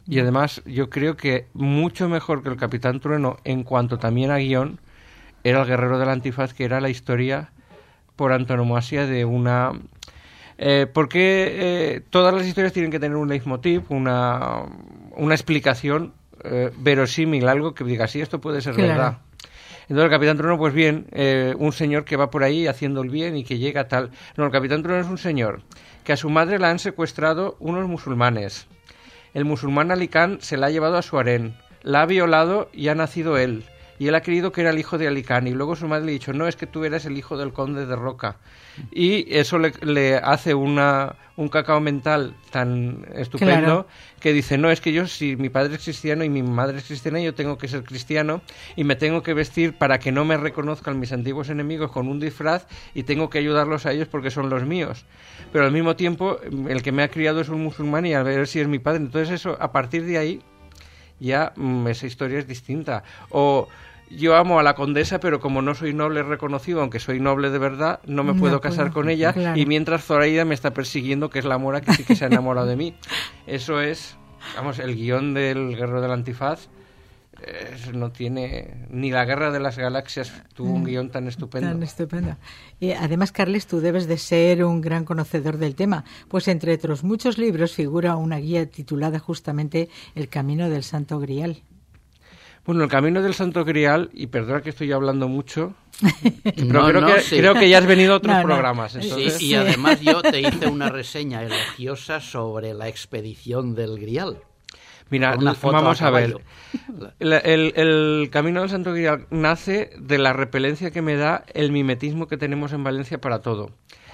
Y además yo creo que mucho mejor que el Capitán Trueno en cuanto también a guión era El Guerrero del Antifaz, que era la historia por antonomasia de una... Eh, porque eh, todas las historias tienen que tener un leitmotiv, una, una explicación eh, verosímil, algo que diga, sí, esto puede ser claro. verdad. Entonces el Capitán Trueno, pues bien, eh, un señor que va por ahí haciendo el bien y que llega tal... No, el Capitán Trueno es un señor que a su madre la han secuestrado unos musulmanes. El musulmán Ali Khan se la ha llevado a su harén, la ha violado y ha nacido él. Y él ha creído que era el hijo de Ali Khan, y luego su madre le ha dicho, no, es que tú eres el hijo del conde de Roca. Y eso le, le hace una, un cacao mental tan estupendo, claro, que dice, no, es que yo, si mi padre es cristiano y mi madre es cristiana, yo tengo que ser cristiano y me tengo que vestir para que no me reconozcan mis antiguos enemigos con un disfraz y tengo que ayudarlos a ellos porque son los míos. Pero al mismo tiempo, el que me ha criado es un musulmán y a ver si es mi padre. Entonces eso, a partir de ahí, ya mmm, esa historia es distinta. O... yo amo a la condesa, pero como no soy noble reconocido, aunque soy noble de verdad, no me no puedo casar puedo. con ella, claro. Y mientras Zoraida me está persiguiendo, que es la mora que sí que se ha enamorado de mí. Eso es, vamos, el guión del Guerrero del Antifaz eh, no tiene... Ni la Guerra de las Galaxias tuvo un guión tan estupendo. Tan estupendo. Y además, Carles, tú debes de ser un gran conocedor del tema, pues entre otros muchos libros figura una guía titulada justamente El Camino del Santo Grial. Bueno, el Camino del Santo Grial, y perdona que estoy hablando mucho, pero no, creo, no, que, sí. creo que ya has venido a otros no, programas. No. Entonces... Sí, y además yo te hice una reseña elogiosa sobre la expedición del Grial. Mira, una foto vamos a, a ver. El, el, el Camino del Santo Grial nace de la repelencia que me da el mimetismo que tenemos en Valencia para todo.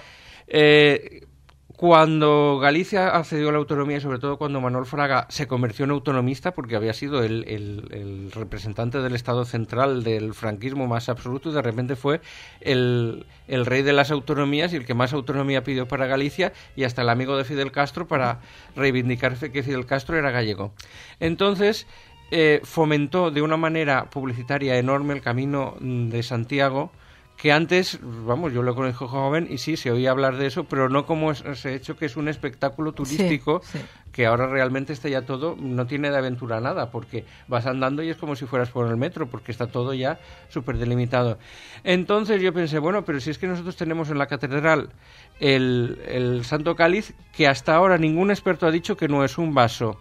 Eh... Cuando Galicia accedió a la autonomía, y sobre todo cuando Manuel Fraga se convirtió en autonomista, porque había sido el, el, el representante del Estado central del franquismo más absoluto, y de repente fue el, el rey de las autonomías y el que más autonomía pidió para Galicia, y hasta el amigo de Fidel Castro para reivindicar que Fidel Castro era gallego. Entonces, eh, fomentó de una manera publicitaria enorme el Camino de Santiago, que antes, vamos, yo lo conozco joven y sí, se oía hablar de eso, pero no como ese hecho que es un espectáculo turístico, sí, sí. Que ahora realmente está ya todo, no tiene de aventura nada, porque vas andando y es como si fueras por el metro, porque está todo ya súper delimitado. Entonces yo pensé, bueno, pero si es que nosotros tenemos en la catedral el, el Santo Cáliz, que hasta ahora ningún experto ha dicho que no es un vaso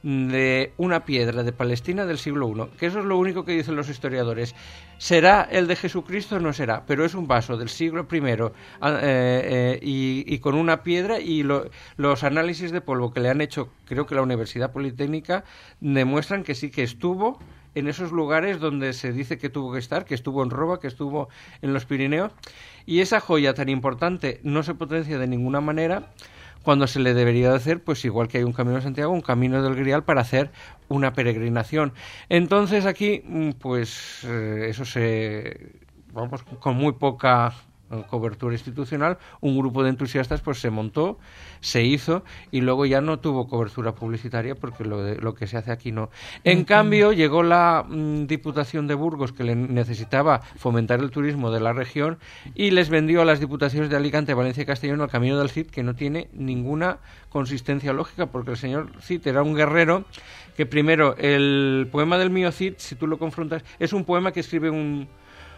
de una piedra de Palestina del siglo primero, que eso es lo único que dicen los historiadores. ¿Será el de Jesucristo? No será, pero es un vaso del siglo primero eh, eh, y, y con una piedra, y lo, los análisis de polvo que le han hecho, creo que la Universidad Politécnica, demuestran que sí que estuvo en esos lugares donde se dice que tuvo que estar, que estuvo en Roba, que estuvo en los Pirineos, y esa joya tan importante no se potencia de ninguna manera cuando se le debería de hacer, pues igual que hay un Camino de Santiago, un Camino del Grial para hacer una peregrinación. Entonces aquí, pues eh, eso se, vamos, con muy poca cobertura institucional, un grupo de entusiastas pues se montó, se hizo y luego ya no tuvo cobertura publicitaria porque lo, de, lo que se hace aquí no. En cambio llegó la mm, Diputación de Burgos, que le necesitaba fomentar el turismo de la región, y les vendió a las diputaciones de Alicante, Valencia y Castellón el Camino del Cid, que no tiene ninguna consistencia lógica, porque el señor Cid era un guerrero que primero, el poema del mío Cid, si tú lo confrontas, es un poema que escribe un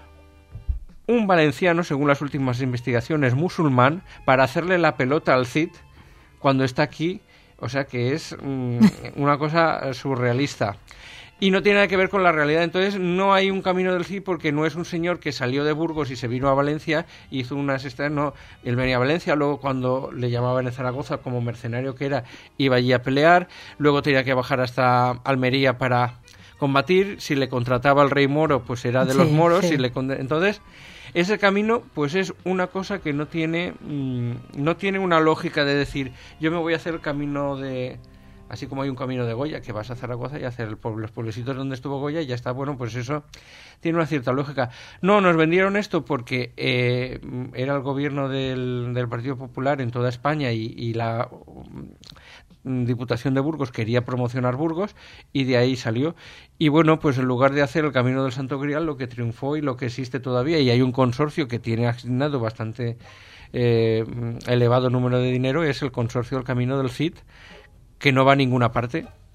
un valenciano, según las últimas investigaciones, musulmán, para hacerle la pelota al Cid cuando está aquí, o sea que es mm, una cosa surrealista. Y no tiene nada que ver con la realidad. Entonces no hay un Camino del Cid porque no es un señor que salió de Burgos y se vino a Valencia y hizo unas estancias. No, él venía a Valencia, luego cuando le llamaban en Zaragoza como mercenario que era, iba allí a pelear, luego tenía que bajar hasta Almería para combatir. Si le contrataba al rey moro, pues era de sí, los moros. Sí. Si le Entonces... ese camino, pues es una cosa que no tiene mmm, no tiene una lógica de decir, yo me voy a hacer el camino de... Así como hay un camino de Goya, que vas a Zaragoza y a hacer el pueblo, los pueblecitos donde estuvo Goya y ya está. Bueno, pues eso tiene una cierta lógica. No, nos vendieron esto porque eh, era el gobierno del, del Partido Popular en toda España y, y la... Diputación de Burgos quería promocionar Burgos y de ahí salió. Y bueno, pues en lugar de hacer el Camino del Santo Grial, lo que triunfó y lo que existe todavía, y hay un consorcio que tiene asignado bastante eh, elevado número de dinero, es el consorcio del Camino del Cid, que no va a ninguna parte,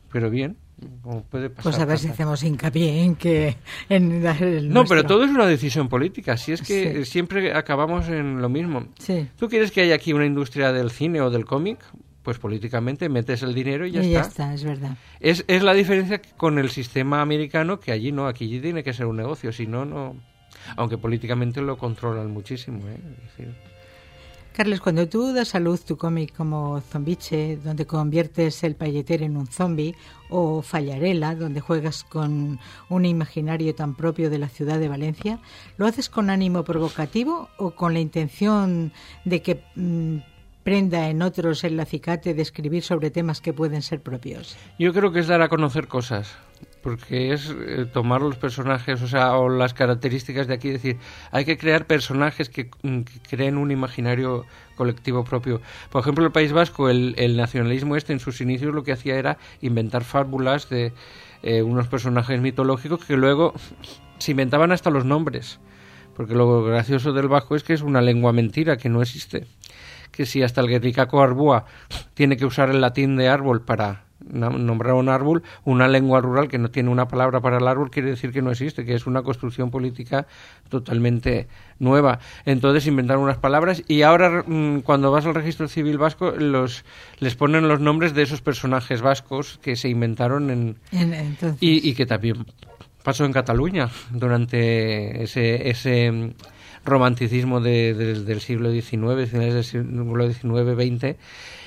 pero bien, como puede pasar. Pues a ver si hacemos hincapié en que... En dar el no, nuestro. pero todo es una decisión política, si es que Sí. siempre acabamos en lo mismo. Sí. ¿Tú quieres que haya aquí una industria del cine o del cómic? Pues políticamente metes el dinero y ya y está. ya está, es verdad. Es, es la diferencia con el sistema americano, que allí no, aquí tiene que ser un negocio, si no, no... Aunque políticamente lo controlan muchísimo, ¿eh? Es decir, Carles, cuando tú das a luz tu cómic como Zombiche, donde conviertes el pailleter en un zombie, o Fallarela, donde juegas con un imaginario tan propio de la ciudad de Valencia, ¿lo haces con ánimo provocativo o con la intención de que mmm, prenda en otros el acicate de escribir sobre temas que pueden ser propios? yo creo que es dar a conocer cosas, porque es eh, tomar los personajes, o sea, o las características de aquí, decir, hay que crear personajes que, mm, que creen un imaginario colectivo propio. Por ejemplo, el País Vasco, el, el nacionalismo este en sus inicios lo que hacía era inventar fábulas de eh, unos personajes mitológicos que luego se inventaban hasta los nombres, porque lo gracioso del vasco es que es una lengua mentira que no existe. Que si hasta el Guerricaco Arbúa tiene que usar el latín de árbol para nombrar un árbol, una lengua rural que no tiene una palabra para el árbol quiere decir que no existe, que es una construcción política totalmente nueva. Entonces inventaron unas palabras y ahora mmm, cuando vas al registro civil vasco los les ponen los nombres de esos personajes vascos que se inventaron en, en entonces... y, y que también pasó en Cataluña durante ese... ese romanticismo de, de, del siglo diecinueve, finales del siglo diecinueve veinte,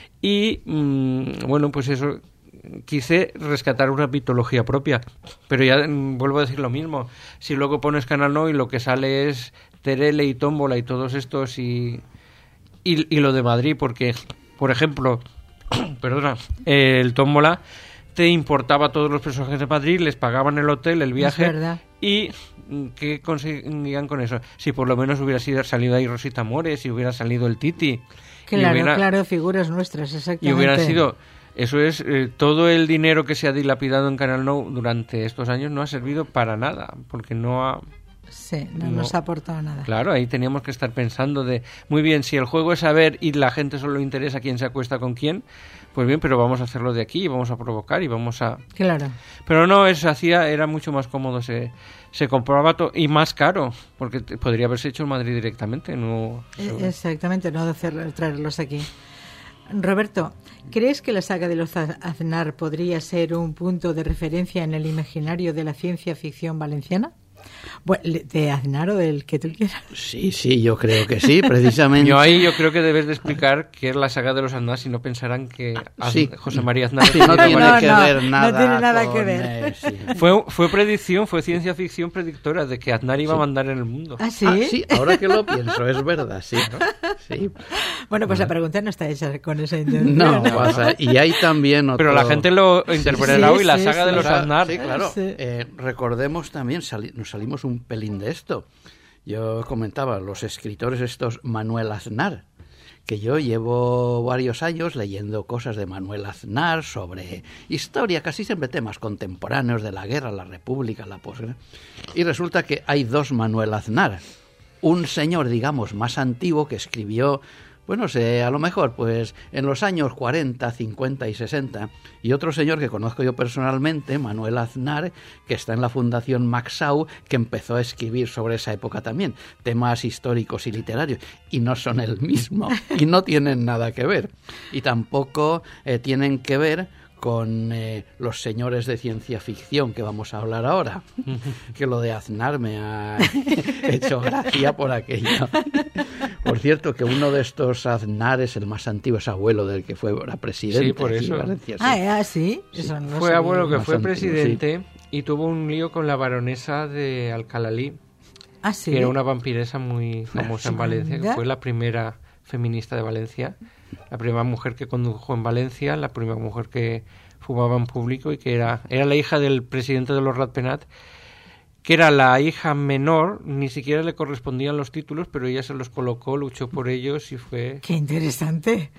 y mmm, bueno, pues eso, quise rescatar una mitología propia, pero ya mmm, vuelvo a decir lo mismo, si luego pones Canal Nou y lo que sale es Terele y Tómbola y todos estos y, y, y lo de Madrid, porque, por ejemplo, perdona, el Tómbola te importaba todos los personajes de Madrid, les pagaban el hotel, el viaje, y ¿qué conseguían con eso? Si por lo menos hubiera sido salido ahí Rosita Mores, si hubiera salido el Titi. Claro, hubiera, claro, figuras nuestras, exactamente. Y hubiera sido... Eso es, eh, todo el dinero que se ha dilapidado en Canal Nou durante estos años no ha servido para nada, porque no ha... Sí, no, no nos ha aportado nada. Claro, ahí teníamos que estar pensando de, muy bien, si el juego es saber y la gente solo le interesa quién se acuesta con quién, pues bien, pero vamos a hacerlo de aquí y vamos a provocar y vamos a... Claro. Pero no, eso hacía, era mucho más cómodo, se, se compraba todo y más caro, porque te, podría haberse hecho en Madrid directamente, no... Exactamente, no hacer, traerlos aquí. Roberto, ¿crees que la saga de los Aznar podría ser un punto de referencia en el imaginario de la ciencia ficción valenciana? Bueno, ¿de Aznar o del que tú quieras? Sí, sí, yo creo que sí, precisamente. Yo ahí yo creo que debes de explicar qué es la saga de los Aznar, si no pensarán que Az- sí. José María Aznar... Sí, no tiene no, que no, ver nada no tiene nada con, que ver. Eh, sí. Fue, fue predicción, fue ciencia ficción predictora de que Aznar iba Sí. a mandar en el mundo. ¿Ah, sí? Ah, sí, ahora que lo pienso, es verdad, sí. sí. Bueno, pues la pregunta no está hecha con esa intención. No, pasa. Y hay también otro... Pero la gente lo interpretará sí, hoy, la sí, saga sí. de los Claro, Aznar. Sí, claro. Sí. Eh, recordemos también, sali- nos salimos un pelín de esto. Yo comentaba, los escritores estos, Manuel Aznar, que yo llevo varios años leyendo cosas de Manuel Aznar sobre historia, casi siempre temas contemporáneos de la guerra, la república, la posguerra. Y resulta que hay dos Manuel Aznar. Un señor, digamos, más antiguo que escribió... Bueno, sé, a lo mejor, pues, en los años cuarenta, cincuenta y sesenta, y otro señor que conozco yo personalmente, Manuel Aznar, que está en la Fundación Maxau, que empezó a escribir sobre esa época también, temas históricos y literarios, y no son el mismo, y no tienen nada que ver, y tampoco eh, tienen que ver con eh, los señores de ciencia ficción que vamos a hablar ahora, que lo de Aznar me ha hecho gracia por aquello. Por cierto, que uno de estos Aznares, el más antiguo, es abuelo del que fue era presidente. Sí, por aquí eso. en Valencia, sí. Ah, ¿ah, sí? Sí. Eso no lo Fue sabía. abuelo que Más fue antiguo, presidente y tuvo un lío con la baronesa de Alcalalí, Ah, sí. que era una vampiresa muy famosa en Valencia, que Anda. fue la primera feminista de Valencia, la primera mujer que condujo en Valencia, la primera mujer que fumaba en público y que era, era la hija del presidente de los Ratpenat, que era la hija menor, ni siquiera le correspondían los títulos, pero ella se los colocó, luchó por ellos y fue... Qué interesante.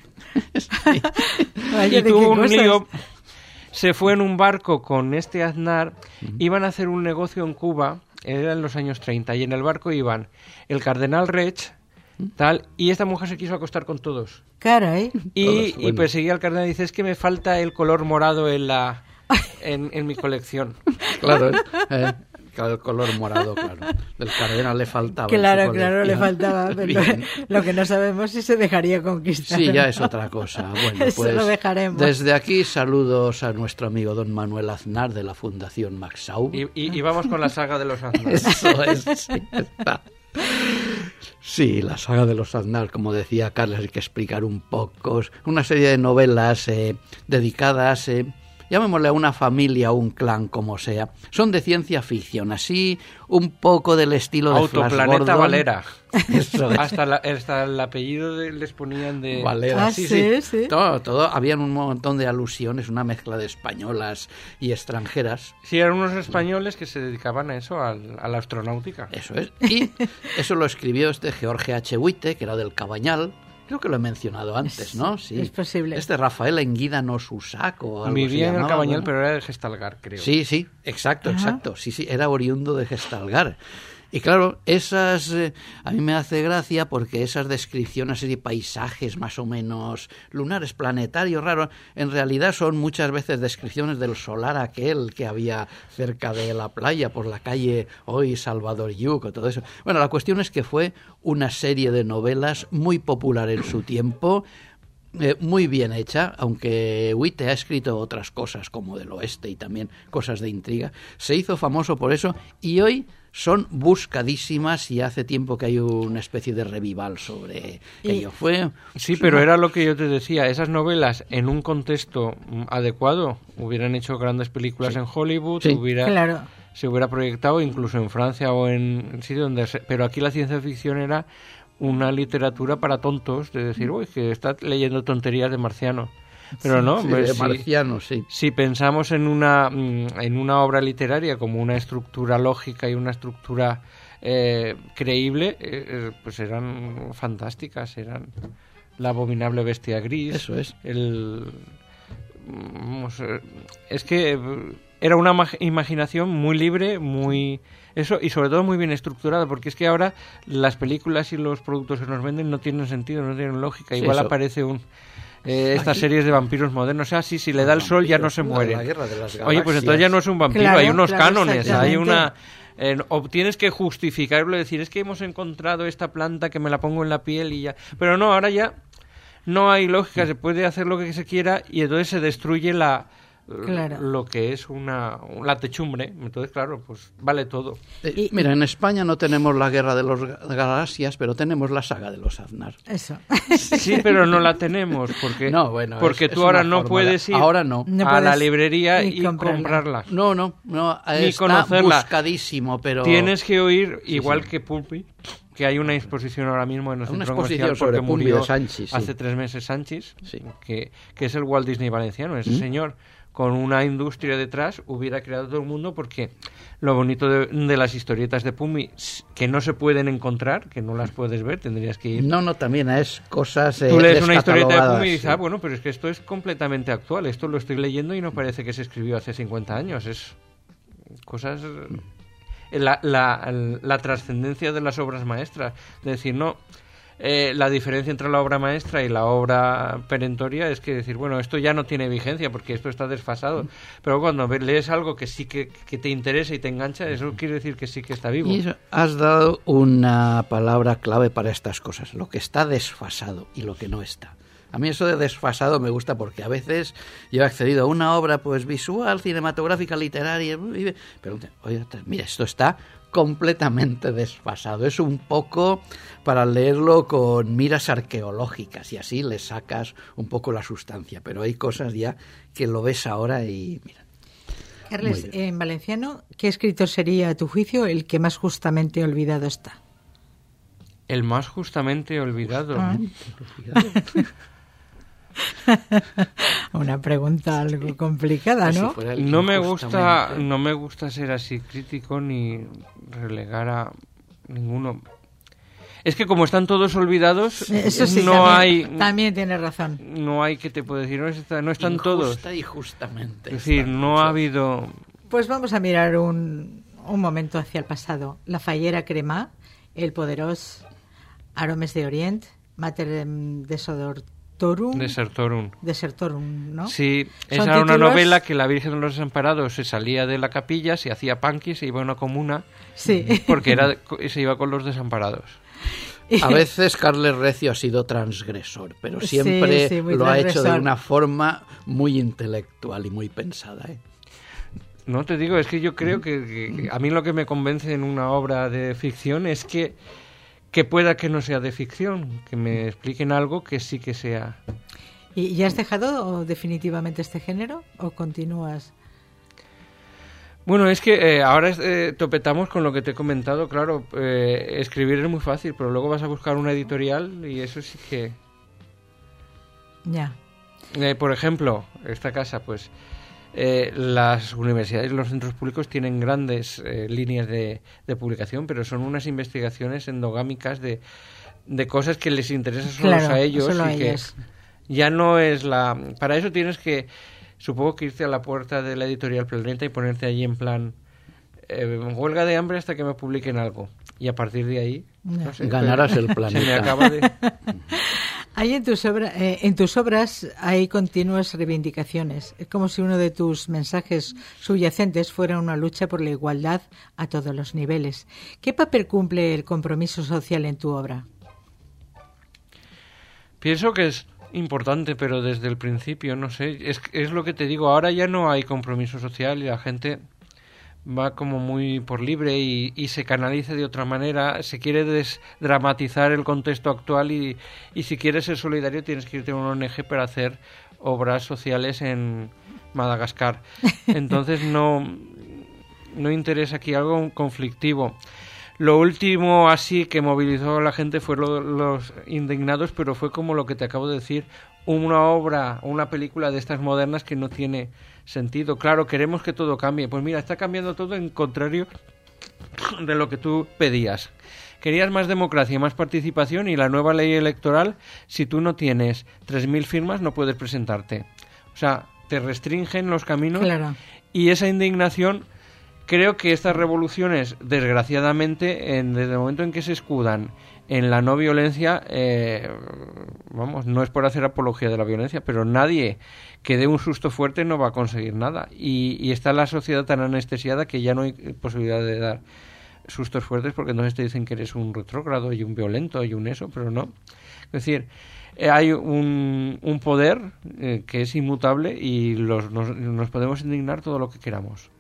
Vaya, Y ¿de tuvo qué un cosas? lío, se fue en un barco con este Aznar, iban a hacer un negocio en Cuba, era en los años treinta, y en el barco iban el cardenal Rech, tal, y esta mujer se quiso acostar con todos. Caray. Y, Todos, y bueno. perseguía al cardenal y dice, es que me falta el color morado en la, en, en mi colección. Claro, eh, el color morado, claro. Del cardenal le faltaba. Claro, claro, le faltaba. Pero Bien. lo que no sabemos si se dejaría conquistar. Sí, ya es otra cosa. Bueno, Eso pues lo dejaremos. desde aquí saludos a nuestro amigo don Manuel Aznar de la Fundación Maxau. Y, y, y vamos con la saga de los Aznar. Eso es, sí, está. Sí, la saga de los Aznar, como decía Carlos, hay que explicar un poco. Una serie de novelas eh, dedicadas, eh, llamémosle a una familia o un clan, como sea. Son de ciencia ficción, así un poco del estilo de Flash Autoplaneta Gordon. Valera. Eso es. Hasta, la, hasta el apellido de, les ponían de... Valera. Ah, sí, sí, sí. sí. Todo, todo, habían un montón de alusiones, una mezcla de españolas y extranjeras. Sí, eran unos españoles que se dedicaban a eso, al, a la astronáutica. Eso es. Y eso lo escribió este George H. Witte, que era del Cabañal. Creo que lo he mencionado antes, ¿no? Sí. Es posible. Este Rafael Enguídano Susaco. Algo Vivía se en el llamaba, Cabañal, ¿no? pero era de Gestalgar, creo. Sí, sí, exacto, Ajá. exacto. Sí, sí, era oriundo de Gestalgar. Y claro, esas, eh, a mí me hace gracia porque esas descripciones de paisajes más o menos lunares, planetarios, raros, en realidad son muchas veces descripciones del solar aquel que había cerca de la playa, por la calle hoy Salvador Yuco, todo eso. Bueno, la cuestión es que fue una serie de novelas muy popular en su tiempo, Eh, muy bien hecha, aunque Witte ha escrito otras cosas como del oeste y también cosas de intriga. Se hizo famoso por eso y hoy son buscadísimas y hace tiempo que hay una especie de revival sobre Y- ello. Fue Sí, pero era lo que yo te decía, esas novelas en un contexto mm, adecuado hubieran hecho grandes películas en Hollywood, Sí. hubiera, Claro. se hubiera proyectado incluso en Francia o en en sitio donde se- pero aquí la ciencia ficción era una literatura para tontos, de decir, uy, que está leyendo tonterías de marciano. Pero no, sí, pues, de si- marciano, sí. Si pensamos en una, mm, en una obra literaria como una estructura lógica y una estructura eh, creíble, eh, eh, pues eran fantásticas, eran La abominable bestia gris, Eso es. el... vamos, eh, es que eh, era una ma- imaginación muy libre, muy... Eso, y sobre todo muy bien estructurada, porque es que ahora las películas y los productos que nos venden no tienen sentido, no tienen lógica. Sí, Igual eso. aparece un... Eh, estas Aquí- series de vampiros modernos, o sea, sí, si le da el sol ya no se La- muere. la guerra de las Oye, pues entonces ya galaxias. no es un vampiro, Claro, hay unos claro, cánones, hay exactamente. una... Eh, o tienes que justificarlo, decir, es que hemos encontrado esta planta que me la pongo en la piel y ya... Pero no, ahora ya no hay lógica, se puede hacer lo que se quiera y entonces se destruye la... Claro. lo que es una la techumbre, entonces claro, pues vale todo. Eh, Y- mira, en España no tenemos la guerra de las galaxias, pero tenemos la saga de los Aznar. Eso. Sí, pero no la tenemos porque No, bueno, porque es- tú es ahora una no fórmula. puedes ir Ahora no. No a la puedes librería ni y comprarla. comprarla. No, no, no, Ni está conocerla. buscadísimo, pero... Tienes que oír, igual sí. que Pulpi, que hay una exposición ahora mismo en el Una centro exposición comercial sobre porque Pulpi murió de Sanchis, sí. hace tres meses Sanchis, Sí. que, que es el Walt Disney valenciano. Ese ¿Mm? señor, con una industria detrás, hubiera creado todo el mundo porque lo bonito de, de las historietas de Pumbi, que no se pueden encontrar, que no las puedes ver, tendrías que ir... No, no, también es cosas eh, Tú lees una historieta de descatalogadas, Pumbi y dices, sí. ah, bueno, pero es que esto es completamente actual, esto lo estoy leyendo y no parece que se escribió hace cincuenta años, es cosas... La, la, la trascendencia de las obras maestras, de decir, no, eh, la diferencia entre la obra maestra y la obra perentoria es que decir, bueno, esto ya no tiene vigencia porque esto está desfasado, pero cuando ve- lees algo que sí que, que te interesa y te engancha, eso quiere decir que sí que está vivo. Y eso, has dado una palabra clave para estas cosas, lo que está desfasado y lo que no está. A mí eso de desfasado me gusta porque a veces yo he accedido a una obra pues visual, cinematográfica, literaria, y- pero oye, mira, esto está completamente desfasado. Es un poco para leerlo con miras arqueológicas y así le sacas un poco la sustancia, pero hay cosas ya que lo ves ahora y mira. Carles, Muy bien. en valenciano, ¿qué escritor sería, a tu juicio, el que más justamente olvidado está? El más justamente olvidado. Ah. Una pregunta algo complicada, Si ¿no? fuera el No me gusta, injustamente. no me gusta ser así crítico ni relegar a ninguno. Es que como están todos olvidados, Eso sí, no también, hay, también tienes razón. no hay que te puedo decir, no, está- no están todos. Injusta y justamente. Es decir, están no muchos. ha habido. Pues vamos a mirar un, un momento hacia el pasado. La fallera cremà, el poderós Aromes de Orient, Mater em, desodor Desertorum. Desertorum. Desertorum, ¿no? Sí, Son esa era una títulos- novela que la Virgen de los Desamparados se salía de la capilla, se hacía panqui, se iba a una comuna, Sí. porque era se iba con los desamparados. A veces Carles Recio ha sido transgresor, pero Sí, siempre sí, muy lo ha hecho de transgresor. una forma muy intelectual y muy pensada, ¿eh? No te digo, es que yo creo que, que- que a mí lo que me convence en una obra de ficción es que, que pueda que no sea de ficción, que me expliquen algo que sí que sea. ¿Y ya has dejado definitivamente este género o continúas? Bueno, es que eh, ahora eh, topetamos con lo que te he comentado, claro, eh, escribir es muy fácil, pero luego vas a buscar una editorial y eso sí que... Ya. Eh, por ejemplo, esta casa, pues eh, las universidades y los centros públicos tienen grandes eh, líneas de, de publicación, pero son unas investigaciones endogámicas de, de cosas que les interesan solo Claro, a ellos solo a y que ellos. ya no es la... Para eso tienes que, supongo que irte a la puerta de la editorial Planeta y ponerte allí en plan eh, huelga de hambre hasta que me publiquen algo. Y a partir de ahí, Ya. no sé, Ganarás pero el planeta. Se me acaba de... Hay en tus, obra- eh, en tus obras hay continuas reivindicaciones. Es como si uno de tus mensajes subyacentes fuera una lucha por la igualdad a todos los niveles. ¿Qué papel cumple el compromiso social en tu obra? Pienso que es importante, pero desde el principio, no sé, es, es lo que te digo, ahora ya no hay compromiso social y la gente va como muy por libre y, y se canaliza de otra manera, se quiere desdramatizar el contexto actual y, y si quieres ser solidario tienes que irte a una O N G para hacer obras sociales en Madagascar. Entonces no, no interesa aquí algo conflictivo. Lo último así que movilizó a la gente fue lo, los indignados, pero fue como lo que te acabo de decir, una obra, una película de estas modernas que no tiene sentido. Claro, queremos que todo cambie. Pues mira, está cambiando todo en contrario de lo que tú pedías. Querías más democracia y más participación y la nueva ley electoral, si tú no tienes tres mil firmas no puedes presentarte. O sea, te restringen los caminos Claro. y esa indignación... Creo que estas revoluciones, desgraciadamente, en, desde el momento en que se escudan en la no violencia, eh, vamos, no es por hacer apología de la violencia, pero nadie que dé un susto fuerte no va a conseguir nada. Y, y está la sociedad tan anestesiada que ya no hay posibilidad de dar sustos fuertes porque entonces te dicen que eres un retrógrado y un violento y un eso, pero no. Es decir, eh, hay un, un poder eh, que es inmutable y los, nos, nos podemos indignar todo lo que queramos.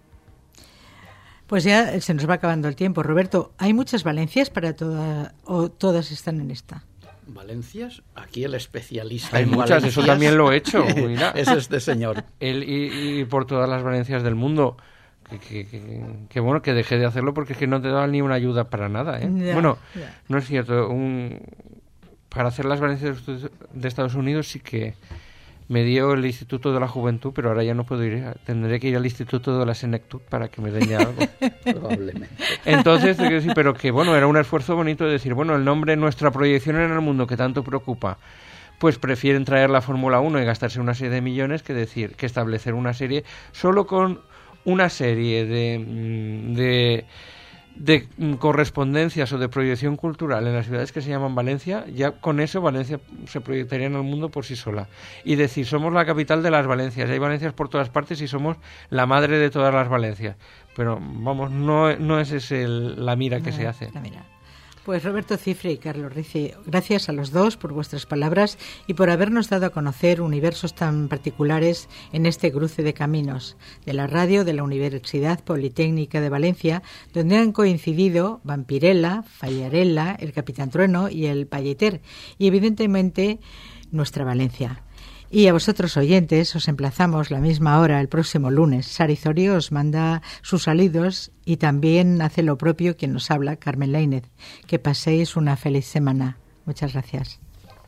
Pues ya se nos va acabando el tiempo. Roberto, ¿hay muchas Valencias para todas o todas están en esta? ¿Valencias? Aquí el especialista Hay en muchas, Valencias eso también lo he hecho. Mira. es este señor. Él y, y por todas las Valencias del mundo. Que, que, que, que bueno, que dejé de hacerlo porque es que no te daban ni una ayuda para nada, ¿eh? Ya, bueno, ya. no es cierto. Un, para hacer las Valencias de Estados Unidos sí que me dio el Instituto de la Juventud, pero ahora ya no puedo ir. Tendré que ir al Instituto de la Senectud para que me den ya algo. Probablemente. Entonces, te quiero decir, pero que bueno, era un esfuerzo bonito de decir, bueno, el nombre, nuestra proyección en el mundo que tanto preocupa, pues prefieren traer la Fórmula uno y gastarse una serie de millones que decir, que establecer una serie solo con una serie de, de, de correspondencias o de proyección cultural en las ciudades que se llaman Valencia, ya con eso Valencia se proyectaría en el mundo por sí sola. Y decir, somos la capital de las Valencias, hay Valencias por todas partes y somos la madre de todas las Valencias. Pero vamos, no, no es esa la mira que No, se hace. la mira. Pues Roberto Cifre y Carlos Ricci, gracias a los dos por vuestras palabras y por habernos dado a conocer universos tan particulares en este cruce de caminos de la radio de la Universidad Politécnica de Valencia, donde han coincidido Vampirella, Fallarella, el Capitán Trueno y el Palleter, y evidentemente nuestra Valencia. Y a vosotros oyentes os emplazamos la misma hora el próximo lunes. Sari Zorio os manda sus saludos y también hace lo propio quien nos habla, Carmen Laínez. Que paséis una feliz semana. Muchas gracias.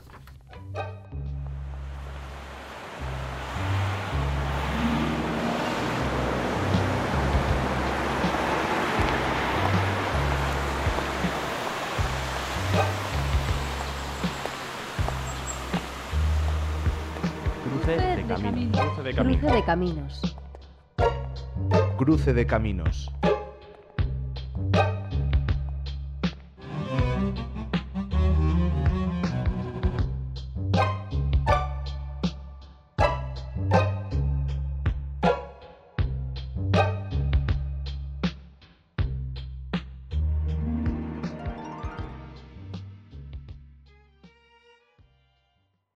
Cruce de caminos. Cruce de Cruce caminos. de caminos. Cruce de caminos.